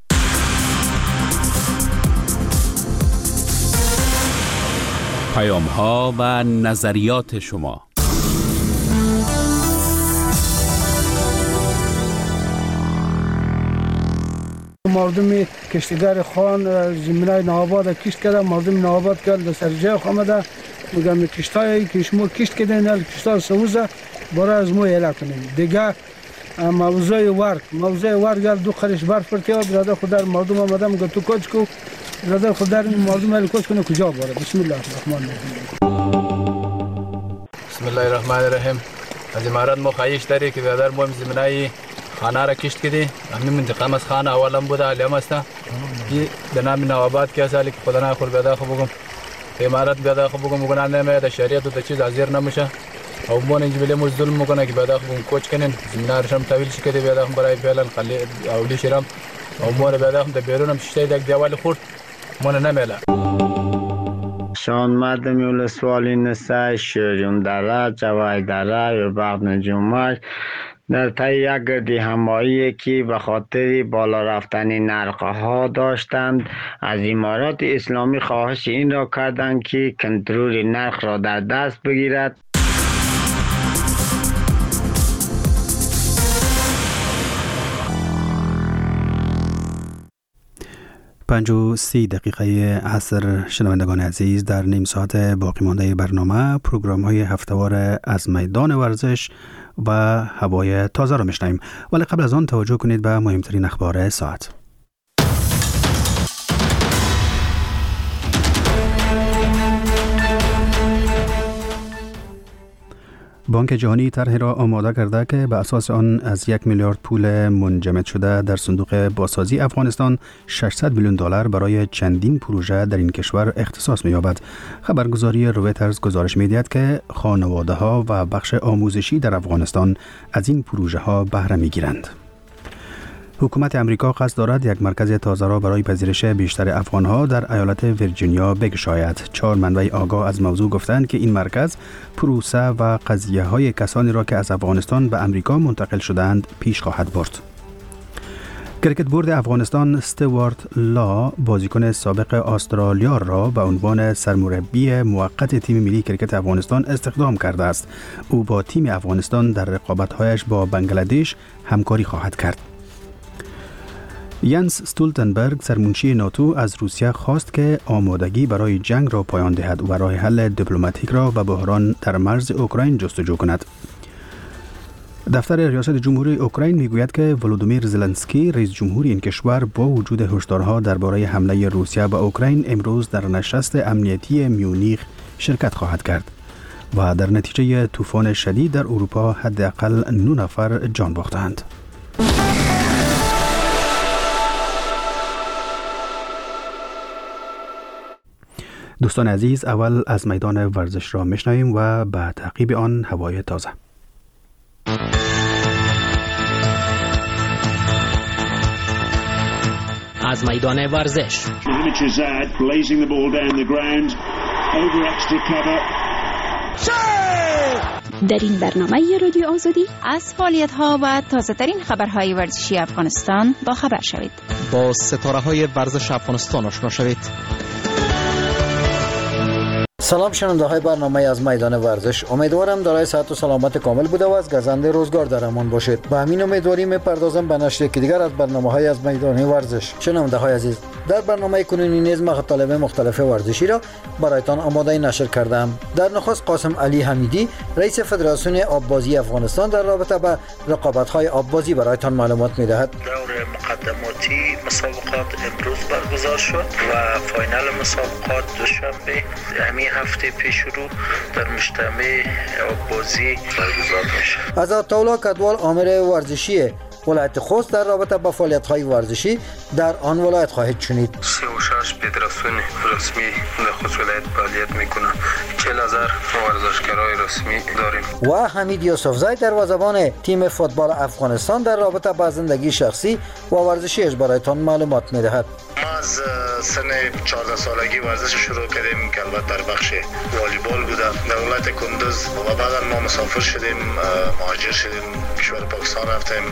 پیام‌ها و نظریات شما. مردم کشتیگر خان زمینای نوآباد کشت کرده، مردم نوآباد کرد در سرجه خامده میگم کشتایی که شما کشت کردین ال کشتا سوزه برای از ما اعلام کنیم. دیگه موضوع ورگ دو قرش برف پرتیاد برادر خود در مردم آمده میگه تو کوچ کو برادر خود در مردم ال کوچ کنه کجا بره. بسم الله الرحمن الرحیم. بسم الله الرحمن الرحیم. از امارات ما خواهش داری که برادر ما زمینای خانه را کشت کردی. همین منطقه از خانه اولم بوده علیم است. این به نام نوآباد که سالی که خدا نخور بیاد خو بگم امارات بیاد خو بگم مگه نمیاد شریعت و چیز حاضر نمیشه. او مون اینجوری مو ظلم میکنه که بیاد خو بگم کوچ کنن زمینارشم طویل شکلی بیاد خو برای فعلا خلی اولی شرم او مون بیاد خو د بیرونم شته یک دیوال خورد مون نمیله. شان مردم یول سوالی نسای شیرون داره جوای داره و بعد نجومش در طی یک گردی همایی که به خاطر بالا رفتن نرخ‌ها داشتند از امارات اسلامی خواهش این را کردند که کنترل نرخ را در دست بگیرد. 5:30 دقیقه عصر. شنوندگان عزیز، در نیم ساعت باقی مانده برنامه پروگرام‌های هفته‌وار از میدان ورزش و هوای تازه را میشنویم، ولی قبل از آن توجه کنید به مهمترین اخبار ساعت. بانک جهانی طرحی را آماده کرده که به اساس آن از 1 میلیارد پول منجمد شده در صندوق بازسازی افغانستان 600 میلیون دلار برای چندین پروژه در این کشور اختصاص می‌یابد. خبرگزاری رویترز گزارش می‌دهد که خانواده‌ها و بخش آموزشی در افغانستان از این پروژه‌ها بهره می‌گیرند. حکومت امریکا قصد دارد یک مرکز تازه را برای پذیرش بیشتر افغانها در ایالت ویرجینیا بگشاید. 4 منبع آگاه از موضوع گفتند که این مرکز پروسه و قضیه‌های کسانی را که از افغانستان به امریکا منتقل شدند پیش خواهد برد. کرکت بورد افغانستان استوارت لا، بازیکن سابق استرالیا را به عنوان سرمربی موقت تیم ملی کرکت افغانستان استخدام کرده است. او با تیم افغانستان در رقابت‌هایش با بنگلادش همکاری خواهد کرد. ینس استولتنبرگ، سرمنشی ناتو، از روسیه خواست که آمادگی برای جنگ را پایان دهد و راه حل دیپلماتیک را به بحران در مرز اوکراین جستجو کند. دفتر ریاست جمهوری اوکراین میگوید که ولودیمیر زلنسکی، رئیس جمهور این کشور، با وجود هشدارها درباره حمله روسیه به اوکراین امروز در نشست امنیتی میونیخ شرکت خواهد کرد و در نتیجه طوفان شدید در اروپا حداقل 9 نفر جان باختند. دوستان عزیز، اول از میدان ورزش را میشنویم و به تعقیب آن هوای تازه. از میدان ورزش. در این برنامه رادیو آزادی از فعالیت‌ها و تازه‌ترین خبرهای ورزشی افغانستان با خبر شوید. با ستاره‌های ورزش افغانستان آشنا شوید. سلام شنونده های برنامه از میدان ورزش، امیدوارم دارای صحت و سلامت کامل بوده و از گزنده روزگار در امان باشید. با همین امیدواری میپردازم به نشر یکی دیگر از برنامه های از میدان ورزش. شنونده های عزیز، در برنامه کنونی نیز مطالب مختلف ورزشی را برایتان آماده نشر کردم. در نخست قاسم علی حمیدی، رئیس فدراسیون آببازی افغانستان، در رابطه با رقابت های آببازی برایتان معلومات میدهد. دور مقدماتی مسابقات امروز برگزار شد و فاینال مسابقات دوشنبه همین هفته پیش رو در مجتمع آببازی برگزار میشه. از آتاولا کدوال، آمر ورزشی ولایت خوست، در رابطه با فعالیت‌های ورزشی در آن ولایت خواهید شنید. 36 فدراسیون رسمی در خود ولایت فعالیت میکنه. 40,000 ورزشکارای رسمی داریم. و حمید یوسفزی، دروازه‌بان تیم فوتبال افغانستان، در رابطه با زندگی شخصی و ورزشیش برایتان معلومات میدهد. ما از سن 14 سالگی ورزش شروع کردیم که البته در بخش والیبال بوده. در ولایت کندوز و بعد ما مسافر شدیم، مهاجر شدیم، کشور پاکستان رفتیم.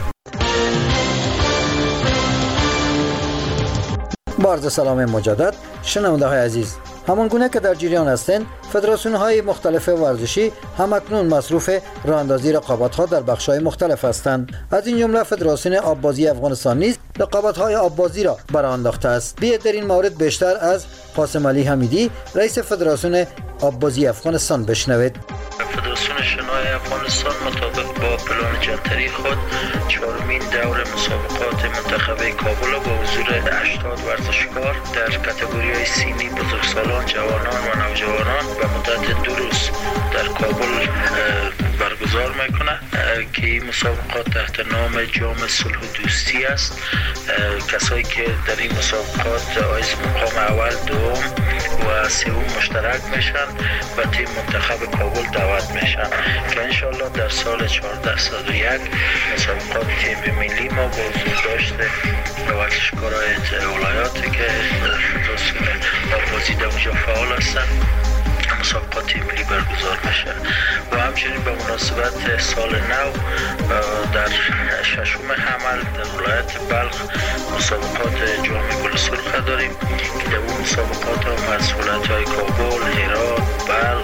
با عرض سلام مجدد شنونده های عزیز، همان گونه که در جریان هستند، فدراسیون های مختلف ورزشی همکنون مصروف راه اندازی رقابت ها در بخش های مختلف هستند. از این جمله فدراسیون آببازی افغانستان نیز رقابت های آببازی را برآورده انداخته است. بیایید در این مورد بیشتر از قاسم علی حمیدی، رئیس فدراسیون آببازی افغانستان بشنوید. فدراسیون شنای افغانستان مطابق با پلان جنتری خود 4مین دور مسابقات منتخب کابل با حضور 80 ورزشکار در کاتگوری‌های سینی، بزرگسالان، جوانان و نوجوانان و مدت 2 روز در کابل برگزار میکنه که این مسابقات تحت نام جام صلح و دوستی است. کسایی که در این مسابقات از مقام اول، دوم و سوم مشترک میشن و تیم منتخب کابل دعوت میشن که انشالله در سال 1401 مسابقات تیم ملی ما با حضور داشته ورزشکارای ولایاتی که فدراسیون آببازی در اونجا فعال هستن مسابقات تیم ملی برگزار میشه. و همچنین به مناسبت سال نو در 6 حمل در ولایت بلخ مسابقات جام گل سرخ داریم که در اون مسابقات هم از ولایت‌های کابل، هرات، بلخ،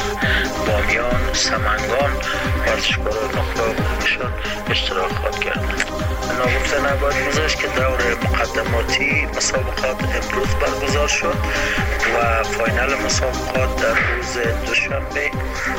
بامیان، سمنگان ورزشکاران نخبه و اشتراک خواهد کردند. ناگفته نباید گذاشت که دور مقدماتی مسابقات امروز برگزار شد و فاینال مسابقات در روز دوشنبه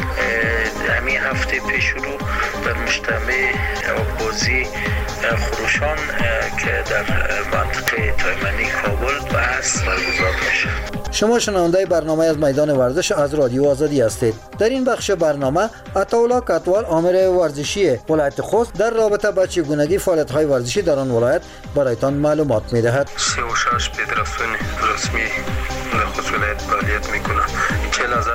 همین هفته پیش رو در مجتمع بازی خروشان که در منطقه تایمنی کابل بحث برگزار میشه. شما شنونده برنامه از میدان ورزش از رادیو آزادی هستید. در این بخش برنامه عطاالله کتوال آمر ورزشی ولایت خوست در رابطه با چگونگی فعالیت‌های ورزشی در آن ولایت برایتان معلومات می‌دهد. 36 فدراسیون رسمی در خوست ولایت فعالیت می‌کنه. 40000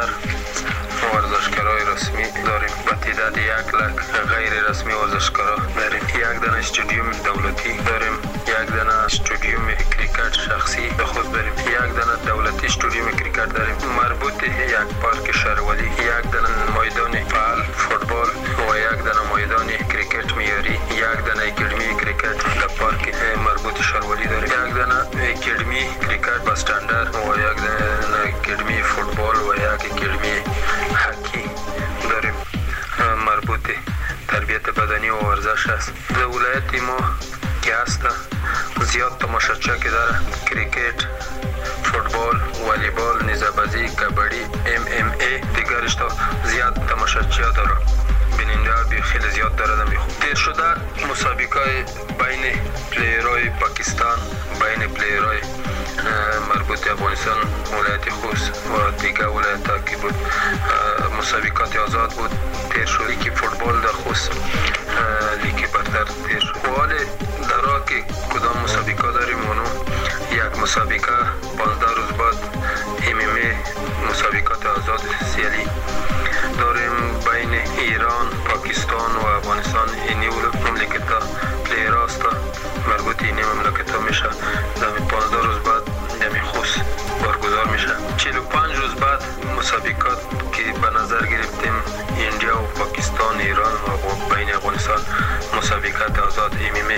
ورزشکارای رسمی داریم. با تعداد 1 لک غیر رسمی ورزشکارا داریم. 1 دانه استادیوم دولتی داریم. 1 دانه استادیوم کریکت شخصی به خود داریم. 1 دانه دولتی استادیوم کریکت داریم. مربوط 1 پارک شهرولی، 1 دانه میدان فعال فوتبال و 1 دانه میدان کریکت معیاری، 1 دانه اکادمی کریکت در پارک مربوط شهرولی داریم. 1 دانه اکادمی کریکت با استاندارد و 1 دانه اکادمی فوتبال و 1 اکادمی هاکی داریم. مربوط تربیت بدنی و ورزش است. در ولایت ما که هست زیاد تماشاچی که داره کریکت، فوتبال، والیبال، نیزه‌بازی، کبड्डी، MMA دیگرش تا زیاد تماشاچی داره. بیننده بی خیلی زیاد داره میخواد. دیر شده مسابقه بین پلیرای پاکستان، بین پلیرای مربوط افغانستان، ولایت خوست و دیگر ولایت ها که بود مسابقات آزاد بود. دیر شده که فوتبال در خوست لیگ برتر دیر شد. و حال در ها که کدام مسابقه داریم اونو یک مسابقه 15 روز بعد MMA مسابقات آزاد سیالی داریم بین ایران، پاکستان و افغانستان. اینی مملکت ها پلیر هست مربوط اینی مملکت ها میشه. دمی 15 روز بعد دمی خوست برگزار میشه. 45 روز بعد مسابقات که به نظر گرفتیم ایندیا و پاکستان، ایران و بین افغانستان مسابقات آزاد MMA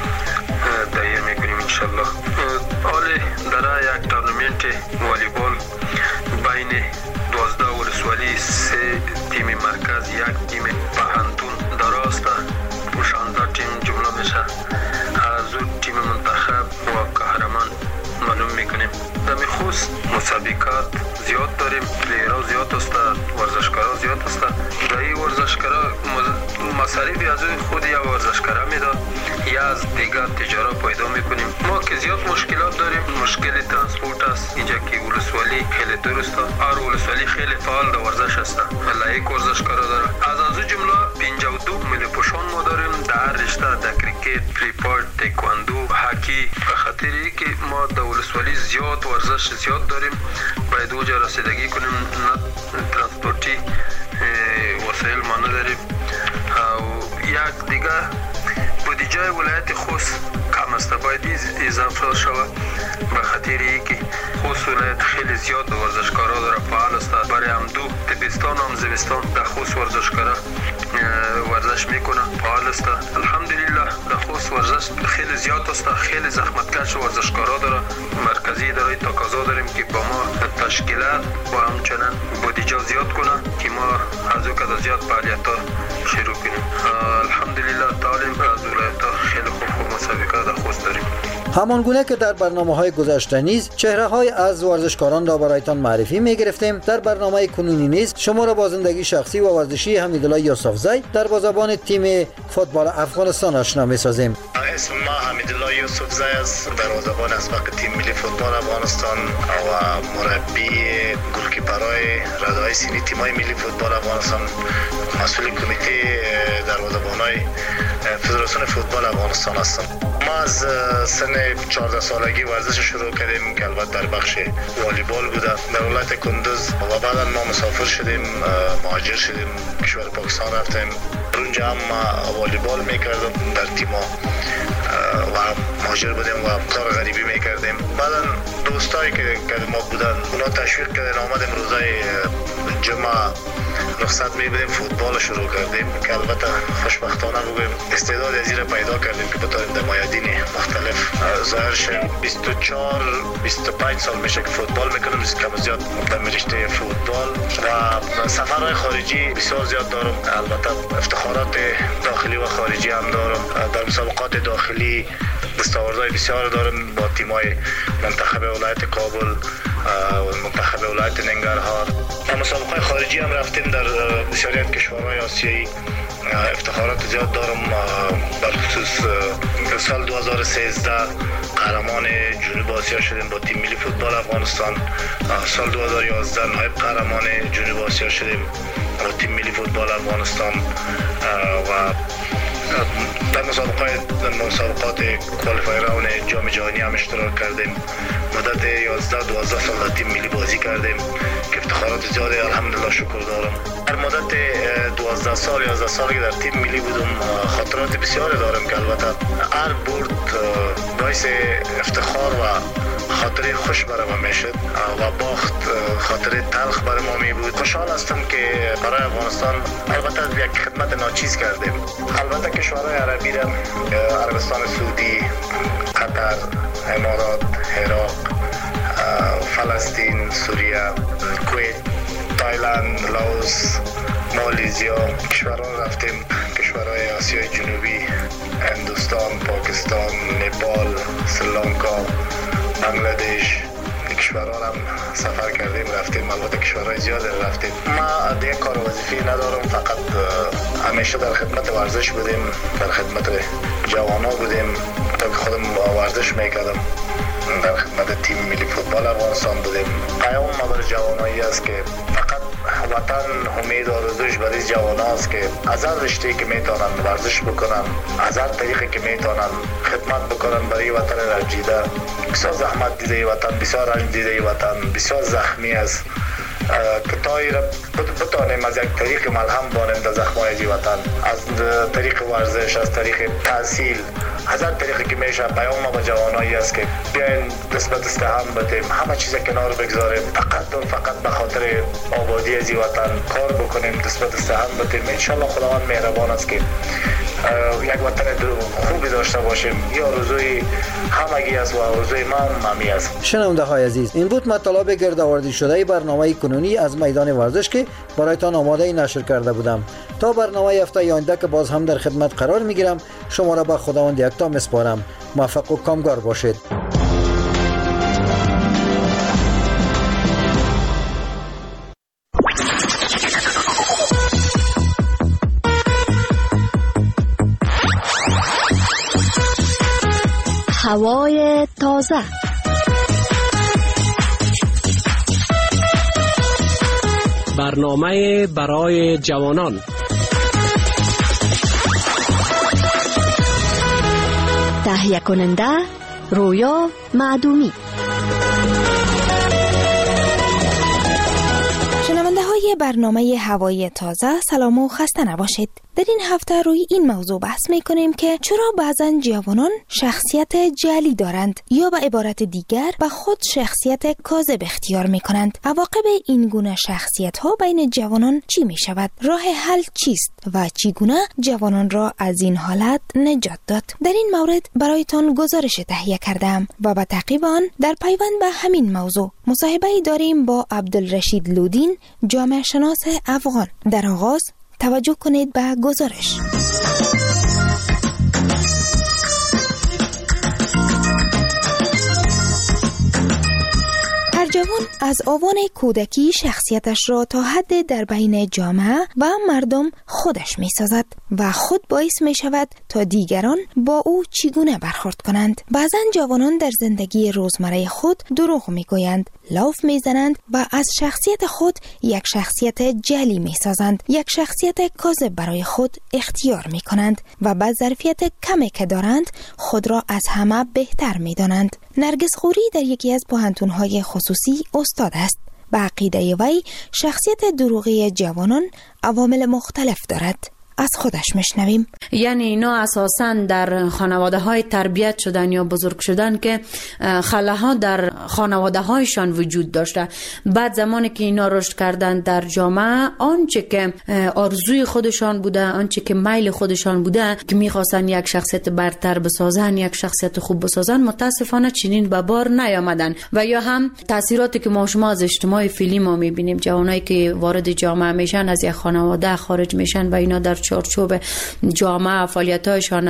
دایر میکنیم انشالله. حال در یک تورنمنت والیبال بین 12 ولسوالی 3 تیم مرکز، 1 تیم پهنتون دراسته و 16 تیم جمله میشه. از اون تیم منتخب و قهرمان معلوم میکنیم. دمی خوست مسابقات زیاد داریم. پلیرها زیاد است، ورزشکارا زیاد است. در این ورزشکارا مصارفی از خود یا ورزشکارا میداد یا از دیگر تجارت پیدا میکنیم. ما که زیاد مشکلات داریم. مشکل ترانسپورت است. اینجا که ولسوالی خیلی درست است. هر ولسوالی خیلی فعال در ورزش است. لایق ورزشکارا داره. از جمله 52 ملی پوشان ما داریم در هر رشته، در کریکت، فریپارت، تکواندو، هاکی. به خاطر اینکه ما در ولسوالی زیاد ورزش زیاد داریم باید اوجا رسیدگی کنیم. نه ترانسپورتی وسایل ما نداریم. و یک دیگه بودجه ولایت خوست کم است، باید اضافه شود. به خاطر اینکه خوست ولایت خیلی زیاد ورزشکارا داره، فعال است. برای هم دو تابستان هم زمستان در خوست ورزشکارا ورزش میکنه، فعال است. الحمدلله در خوست ورزش خیلی زیاد است. خیلی زحمتکش ورزشکارا داره. مرکزی اداره تقاضا داریم که با ما تشکیلات و همچنین بودجه زیاد کنه که ما از او کده زیاد فعالیت شروع کنیم. الحمدلله تعلیم از ولایت خیلی خوب مسابقه در خوست داریم. همان گونه که در برنامه‌های گذشته نیز چهره‌های از ورزشکاران را برایتان معرفی می‌گرفتیم، در برنامه کنونی نیز شما را با زندگی شخصی و ورزشی حمیدالله یوسفزی در بازابان تیم فوتبال افغانستان آشنا می‌سازیم. اسم ما حمیدالله یوسفزی است، در بازابان اسبق تیم ملی فوتبال افغانستان و مربی گلکیپرای رده‌های سینی تیم‌های ملی فوتبال افغانستان، مسئول کمیته در بازابان‌های فدراسیون فوتبال افغانستان هستم. ما از سن 14 سالگی ورزش شروع کردیم که البته در بخش والیبال بوده. در ولایت کندوز و بعدا ما مسافر شدیم، مهاجر شدیم، کشور پاکستان رفتیم. اونجا هم والیبال میکردم در تیما و مهاجر بودیم و کار غریبی میکردیم. بعدا دوستایی که ما بودن اونا تشویق کردن آمدیم روزای جمعه رخصت می‌بودیم فوتبال شروع کردیم که البته خوشبختانه بگویم استعداد از این پیدا کردیم که بتونیم در میادین مختلف ظاهر شیم. 24 25 سال میشه که فوتبال میکنم، کم زیاد در رشته فوتبال و سفرهای خارجی بسیار زیاد دارم. البته افتخارات داخلی و خارجی هم دارم. در مسابقات داخلی دستاوردهای بسیار دارم با تیم‌های منتخب ولایت کابل و منتخب ولایت ننگرهار. در مسابقات خارجی هم رفتیم در بسیاری از کشورهای آسیایی. افتخارات زیاد دارم. بالخصوص سال 2013 قهرمان جنوب آسیا شدیم با تیم ملی فوتبال افغانستان. سال 2011 نایب قهرمان جنوب آسیا شدیم با تیم ملی فوتبال افغانستان و در مسابقات کوالیفایر راوند جام جهانی هم اشتراک کردیم. مدت 11-12 سال تیم ملی بازی کردیم که افتخارات زیاده الحمدلله شکر دارم. در مدت 12 سال 11 سال که در تیم ملی بودم خاطرات بسیاری دارم که البته هر برد باعث افتخار و خاطره خوش برای ما میشد و باخت خاطره تلخ برای ما می بود. خوشحال هستم که برای افغانستان البته یک خدمت ناچیز کردیم. البته کشورهای عربی را عربستان سعودی، قطر، امارات، عراق، فلسطین، سوریه، کویت، تایلند، لاوس، مالزیا کشورها رفتیم. کشورهای آسیای جنوبی، هندوستان، پاکستان، نپال، سریلانکا، بنگلادش کشورها هم سفر کردیم رفتیم. البته کشورهای زیاد رفتیم. ما دیگه کار وظیفی ندارم، فقط همیشه در خدمت ورزش بودیم، در خدمت جوانا بودیم تا که خودم ورزش میکردم. در خدمت تیم ملی فوتبال افغانستان بودیم. پیام ما برای جوانایی است که فقط وطن امید و آرزوش برای جوان است که از هر رشته که میتونن ورزش بکنن، از هر طریقی که میتونن خدمت بکنن برای وطن رنجیده. بسیار زحمت دیده وطن، بسیار رنج دیده وطن، بسیار زخمی است که تا بتانیم از یک طریق ملهم بانیم در زخمای وطن، از طریق ورزش، از طریق تحصیل، از هر طریقی که میشه. پیام ما با جوانایی است که بیاین نسبت استحام بدیم، همه چیز کنار بگذاریم، فقط به خاطر آبادی از وطن کار بکنیم، نسبت استحام بدیم. انشالله خداوند مهربان است که یک وطن خوبی داشته باشیم. یا آرزوی همگی است و آرزوی ما همی است. شنونده های عزیز، این بود مطالب گردآوری شده برنامه کنونی از میدان ورزش که برایتان آماده نشر کرده بودم. تا برنامه هفته آینده که باز هم در خدمت قرار میگیرم، شما را به خداوند یکتا میسپارم. موفق و کامگار باشید. هوای تازه، برنامه برای جوانان، تهیه کننده رویا معدومی. شنونده های برنامه هوای تازه، سلام و خسته نباشید. در این هفته روی این موضوع بحث میکنیم که چرا بعضا جوانان شخصیت جعلی دارند یا به عبارت دیگر به خود شخصیت کاذب اختیار میکنند. عواقب این گونه شخصیت ها بین جوانان چی میشود؟ راه حل چیست و چگونه جوانان را از این حالت نجات داد؟ در این مورد برایتان گزارش تهیه کردم و به تعقیب آن در پیوند به همین موضوع مصاحبه داریم با عبدالرشید لودین، جامعه شناس افغان. در آغاز توجه کنید به گزارش. هر جوان از آوان کودکی شخصیتش را تا حد در بین جامعه و مردم خودش می سازد و خود باعث می شود تا دیگران با او چگونه برخورد کنند. بعضا جوانان در زندگی روزمره خود دروغ می گویند، لاف می زنند و از شخصیت خود یک شخصیت جعلی می سازند، یک شخصیت کاذب برای خود اختیار می کنند و با ظرفیت کمی که دارند خود را از همه بهتر می دانند. نرگس غوری در یکی از پوهنتون‌های خصوصی استاد است. به عقیده وی شخصیت دروغی جوانان عوامل مختلف دارد. از خودش میشنویم. یعنی اینا اساساً در خانواده های تربیت شدن یا بزرگ شدن که خلاها در خانواده هایشان وجود داشته. بعد زمانی که اینا رشد کردن در جامعه، آنچه که آرزوی خودشان بوده، آنچه که میل خودشان بوده که میخواستن یک شخصیت برتر بسازن، یک شخصیت خوب بسازن، متاسفانه چنین به بار نیامدن. و یا هم تاثیراتی که ما شما از اجتماع فعلی ما میبینیم، جوانایی که وارد جامعه میشن از یک خانواده خارج میشن و اینا در چارچوب جامعه فعالیت‌هایشان،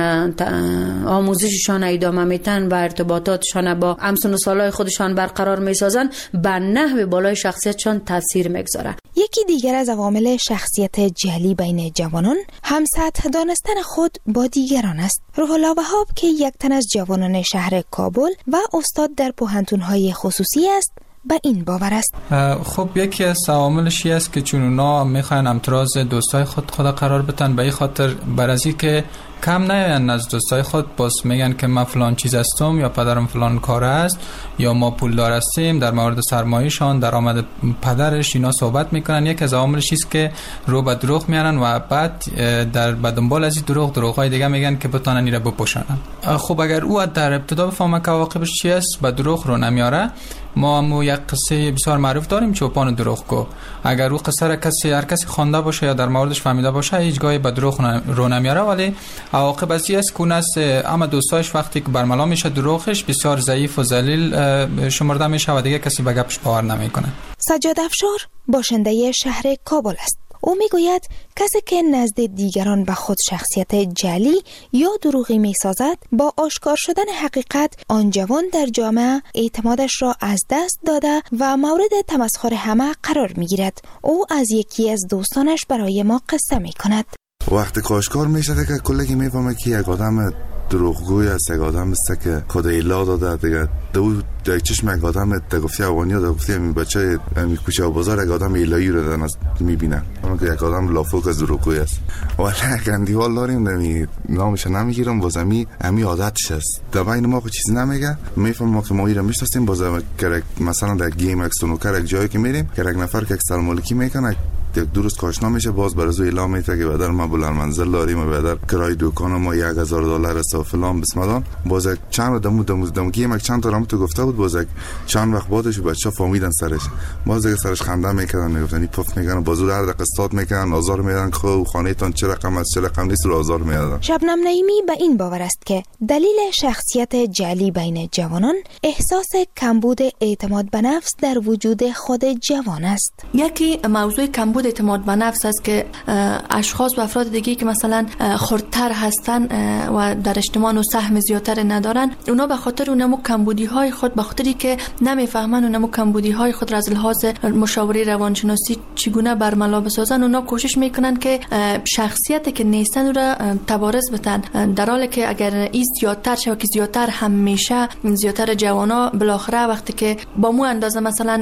آموزششان ادامه میتن و ارتباطاتشان با همسن و سالای خودشان برقرار میسازن، به نحو بالای شخصیتشان تاثیر میگذاره. یکی دیگر از عوامل شخصیت جعلی بین جوانان هم سطح دانستن خود با دیگران است. روح الله وهاب که یک تن از جوانان شهر کابل و استاد در پوهنتون‌های خصوصی است، به این باور است. خب یکی از عواملش است که چون اونا میخواین امتراض دوستای خود قرار بتن، به این خاطر برازی که کم نیان از دوستای خود باز میگن که من فلان چیز هستم یا پدرم فلان کار است یا ما پولدار هستیم، در مورد سرمایه‌شان، درآمد پدرش اینا صحبت میکنن. یک از عواملش است که رو به دروغ میارن و بعد در دنبال از این دروغ‌های دیگه میگن که بتونن اینا بپوشانن. خب اگر او در ابتدا بفهمه که عواقبش چی است، به دروغ رو نمیاره. ما هم یک قصه بسیار معروف داریم، چوپان دروغگو. اگر او قصه را هر کسی خوانده باشه یا در موردش فهمیده باشه، هیچ گاهی به دروغ رو نمیاره، ولی عواقب از این است که اون است اما دوستایش وقتی که برملا میشه دروغش بسیار ضعیف و ذلیل شمرده میشه و دیگه کسی به گپش باور نمیکنه. سجاد افشار باشنده شهر کابل است. او میگوید کسی که نزد دیگران به خود شخصیت جعلی یا دروغی میسازد، با آشکار شدن حقیقت آن جوان در جامعه اعتمادش را از دست داده و مورد تمسخر همه قرار میگیرد. او از یکی از دوستانش برای ما قصه میکند. وقتی آشکار میشه که کلگی میفهمه که یک آدم دروغگوی است، یک آدم است که خود ایلا داده دیگه. در چشم یک آدم گفتی اوانی و گفتی این بچه این کوچه و بازار یک آدم ایلایی رو دارن میبینن، اما که یک آدم لافوق از دروغگوی است. ولی یک اندیوال داریم نامش نمیگیرم، باز امی عادتش است. در بین ما خود چیزی نمیگه، میفهم ما که ما ایران میشناسیم. باز مثلا در گیم یک سنوکر یک جایی که میریم که یک نفر که یک سلمالکی میکنه یک درست کاشنا میشه، باز برای اعلام میشه که بدر ما بلند منزل داریم و بدر کرای دکان ما $1000 است و فلان بسم. باز چند دمو گیم چند تا رامتو گفته بود، باز چند وقت بعدش بچا فهمیدن سرش، باز دیگه سرش خنده میکردن، میگفتن پف میکنن، بازو در قسطات میکنن، آزار میدن که خانه تان چه رقم است چه رقم نیست رو آزار میدن. شبنم نعیمی به این باور است که دلیل شخصیت جعلی بین جوانان احساس کمبود اعتماد به نفس در وجود خود جوان است. یکی موضوع کمبود اعتماد به نفس است که اشخاص و افراد دیگه که مثلا خردتر هستن و در اجتماع سهم زیادتر ندارن، اونا به خاطر اونمو کمبودی های خود، به خاطری که نمیفهمن اونمو کمبودی های خود را از لحاظ مشاوره روانشناسی چگونه برملا بسازن، اونا کوشش میکنن که شخصیتی که نیستن را تبارز بدن، در حالی که اگر این زیادتر شه که زیادتر هم میشه، زیادتر جوانا بالاخره وقتی که با مو اندازه مثلا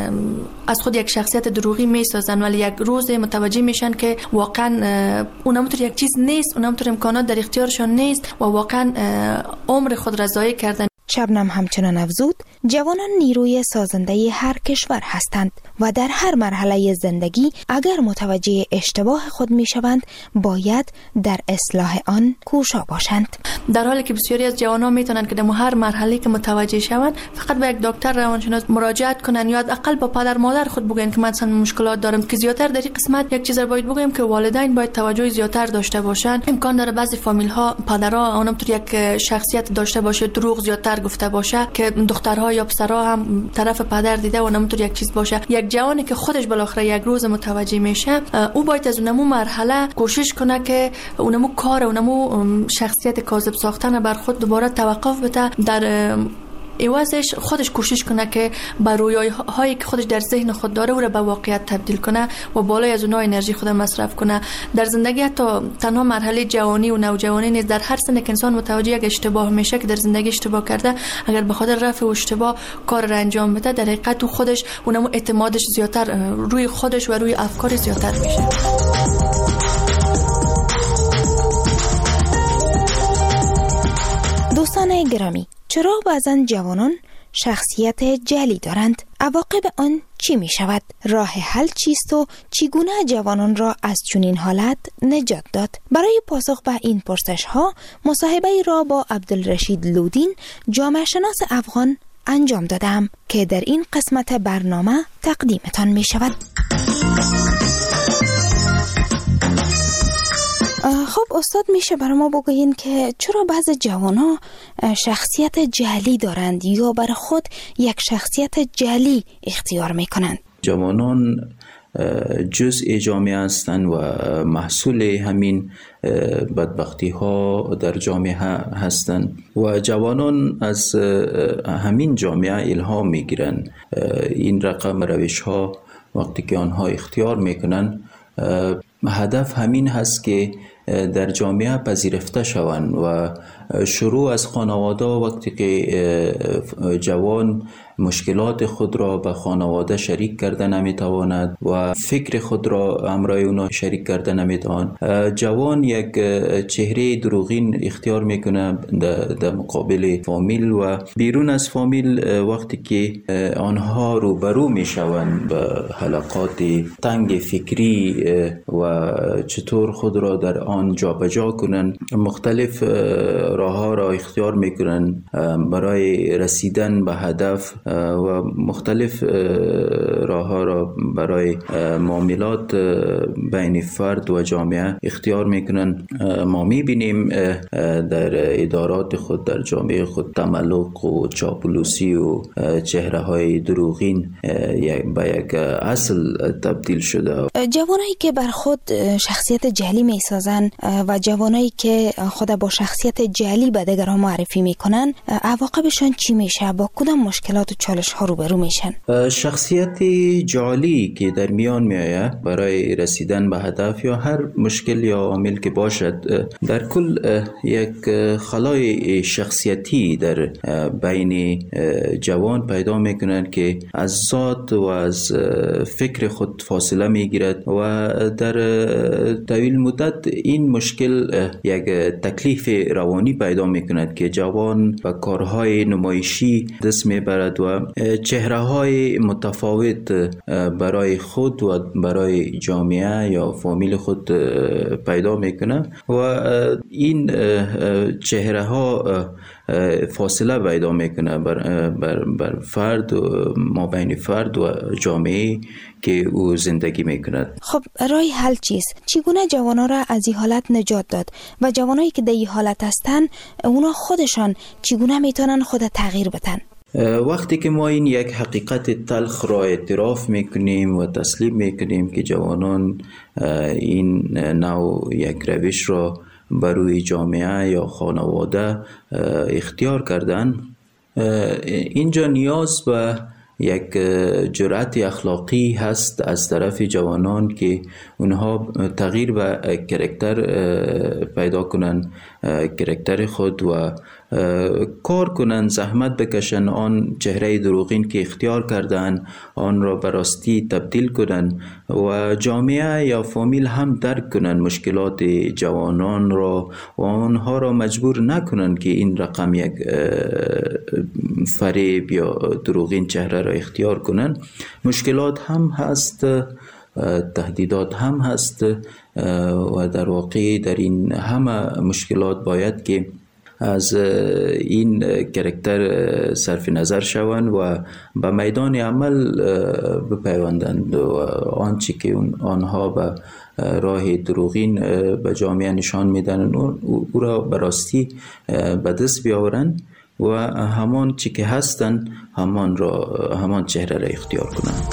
از خود یک شخصیت دروغی میسازن، ولی یک روز متوجه میشن که واقعا اونمطور یک چیز نیست، اونمطور امکانات در اختیارشان نیست و واقعا عمر خود را ضایع کردن. شبنم همچنان افزود جوانان نیروی سازنده هر کشور هستند و در هر مرحله زندگی اگر متوجه اشتباه خود میشوند باید در اصلاح آن کوشا باشند، در حالی که بسیاری از جوانان میتونن که در هر مرحله که متوجه شوند فقط به یک دکتر روانشناس مراجعت کنن یا حداقل با پدر مادر خود بگن که مثلا مشکلات دارم. که زیاتر در این قسمت یک چیز رو باید بگم که والدین باید توجه زیاتر داشته باشند. امکان داره بعضی فامیل ها پدرها اونمطور یک شخصیت داشته باشه، دروغ زیاتر گفته باشه که دخترها یا پسرها هم طرف پدر دیده و نمیتونه یک چیز باشه. یک جوانی که خودش بالاخره یک روز متوجه میشه، او باید از اونمو مرحله کوشش کنه که اونمو کار، اونمو شخصیت کاذب ساختن بر خود دوباره توقف بده، در ایوازش خودش کوشش کنه که بر رویاهایی که خودش در ذهن خود داره او را به واقعیت تبدیل کنه و بالای از اونها انرژی خود مصرف کنه. در زندگی حتی تنها مرحله جوانی و نوجوانی نیست، در هر سن که انسان متوجه یک اشتباه میشه که در زندگی اشتباه کرده، اگر به خاطر رفع اشتباه کار را انجام بده، در حقیقت خودش اونم اعتمادش زیادتر روی خودش و روی افکار زیادتر میشه. دوستان گرامی، چرا بعضن جوانان شخصیت جعلی دارند. عواقب آن چی می شود؟ راه حل چیست و چگونه جوانان را از چنین حالت نجات داد؟ برای پاسخ به این پرسش ها مصاحبه را با عبدالرشید لودین، جامعه شناس افغان انجام دادم که در این قسمت برنامه تقدیمتان می شود. خب استاد، میشه برای ما بگوین که چرا بعض جوانا شخصیت جعلی دارند یا برای خود یک شخصیت جعلی اختیار میکنند؟ جوانان جزء جامعه هستند و محصول همین بدبختی ها در جامعه هستند و جوانان از همین جامعه الهام میگیرند. این رقم روش ها وقتی که آنها اختیار میکنند هدف همین هست که در جامعه پذیرفته شوند و شروع از خانواده. وقتی که جوان مشکلات خود را به خانواده شریک کرده نمیتواند و فکر خود را همراه اونا شریک کرده نمیتواند، جوان یک چهره دروغین اختیار میکنه در مقابل فامیل و بیرون از فامیل. وقتی که آنها روبرو میشوند به حلقات تنگ فکری و چطور خود را در آن جابجا کنند، مختلف راه ها را اختیار میکنند برای رسیدن به هدف و مختلف راه ها را برای معاملات بین فرد و جامعه اختیار میکنند. ما میبینیم در ادارات خود، در جامعه خود، تملق و چاپلوسی و چهره های دروغین به یک اصل تبدیل شده. جوانایی که بر خود شخصیت جعلی میسازن و جوانایی که خود با شخصیت جعلی به دیگران معرفی میکنن، عواقبشان چی میشه؟ با کدام مشکلات و چالش ها روبرو میشن؟ شخصیت جعلی که در میان میآید برای رسیدن به هدف یا هر مشکل یا عامل که باشد، در کل یک خلای شخصیتی در بین جوان پیدا میکنند که از ذات و از فکر خود فاصله میگیرد و در طویل مدت این مشکل یک تکلیف روانی پیدا میکند که جوان و کارهای نمایشی دست میبرد و چهره های متفاوت برای خود و برای جامعه یا فامیل خود پیدا میکنه و این چهره ها فاصله پیدا میکنه بر فرد و ما بین فرد و جامعه که او زندگی میکند. خب راه حل چیست؟ چگونه جوانا را از این حالت نجات داد و جوانایی که در این حالت هستن اونا خودشان چگونه میتونن خود تغییر بدن؟ وقتی که ما این یک حقیقت تلخ را اعتراف میکنیم و تسلیم میکنیم که جوانان این نوع یک روش را بروی جامعه یا خانواده اختیار کردن، اینجا نیاز به یک جرأت اخلاقی هست از طرف جوانان که اونها تغییر و کرکتر پیدا کنن، کرکتر خود و کار کنن، زحمت بکشن، آن چهره دروغین که اختیار کردن آن را به راستی تبدیل کنن و جامعه یا فامیل هم درک کنن مشکلات جوانان را و آنها را مجبور نکنن که این رقم یک فریب یا دروغین چهره را اختیار کنن. مشکلات هم هست، تهدیدات هم هست و در واقع در این همه مشکلات باید که از این کرکتر صرف نظر شوند و به میدان عمل بپیوندند و آنچه که آنها به راه دروغین به جامعه نشان میدن او را به راستی به دست بیاورند و همان چی که هستند همان چهره را اختیار کنند.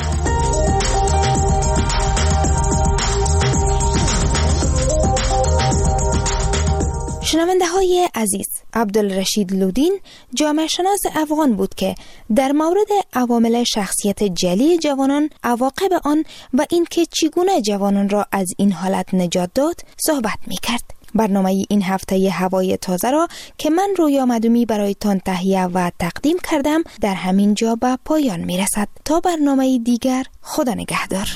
شنونده های عزیز، عبدالرشید لودین جامعه شناس افغان بود که در مورد عوامل شخصیت جعلی جوانان، عواقب آن و اینکه چگونه جوانان را از این حالت نجات داد صحبت می کرد. برنامه این هفته هوای تازه را که من رویا مدومی برایتان تهیه و تقدیم کردم در همین جا به پایان می رسد. تا برنامه دیگر، خدا نگهدار.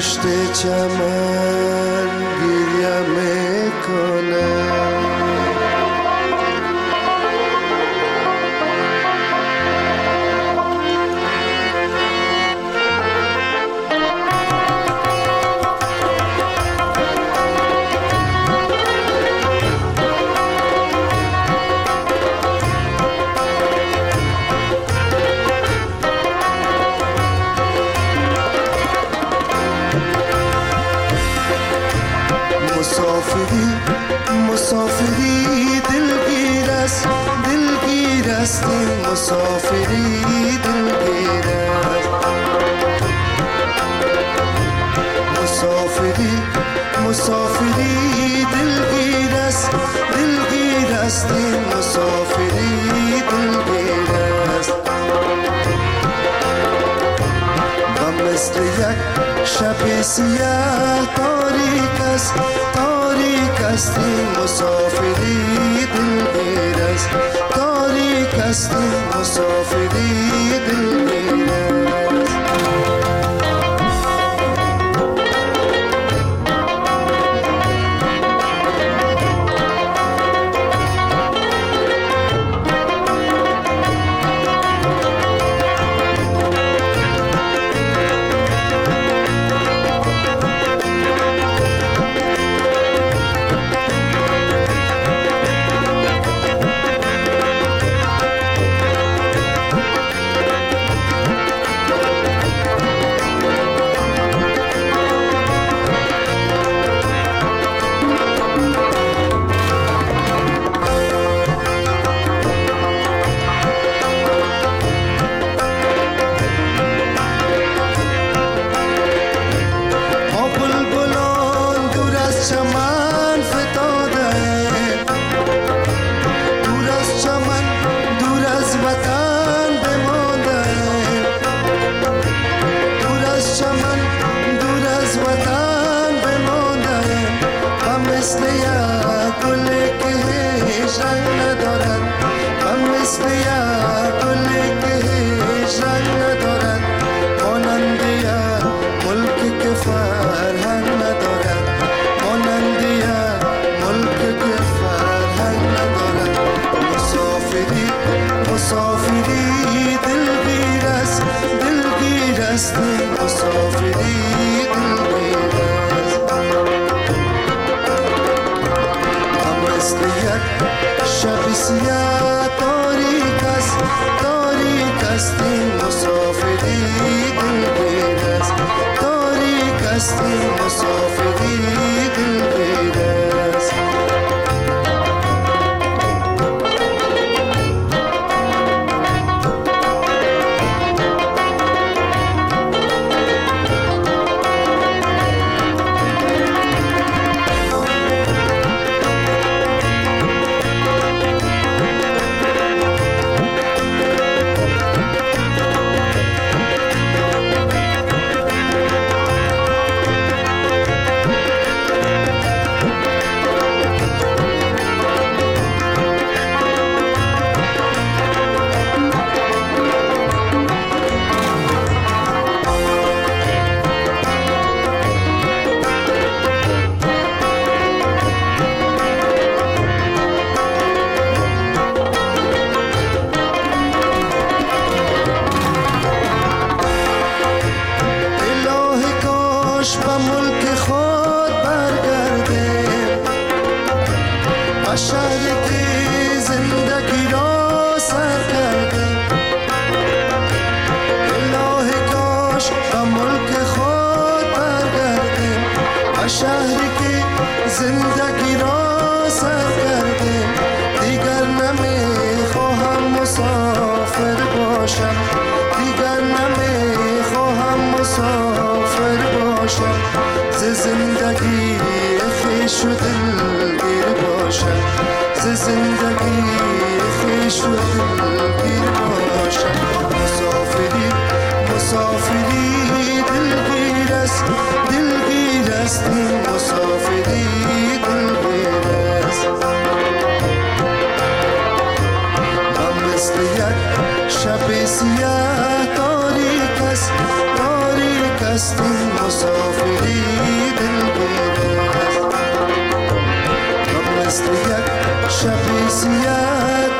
پشت چمن گریه میکنم. مسافری دلگیر است، دلگیر است این مسافری دلگیر است. مسافری دلگیر است، دلگیر است این مسافری دلگیر است. و مثل یک شب سیاه تاریک است، تاریک است این مسافری دلگیر است، تاریک است این مسافری دلگیر است. شب سیاه تاریک است، تاریک است این مسافری دلگیر است. و مثل یک شب سیاه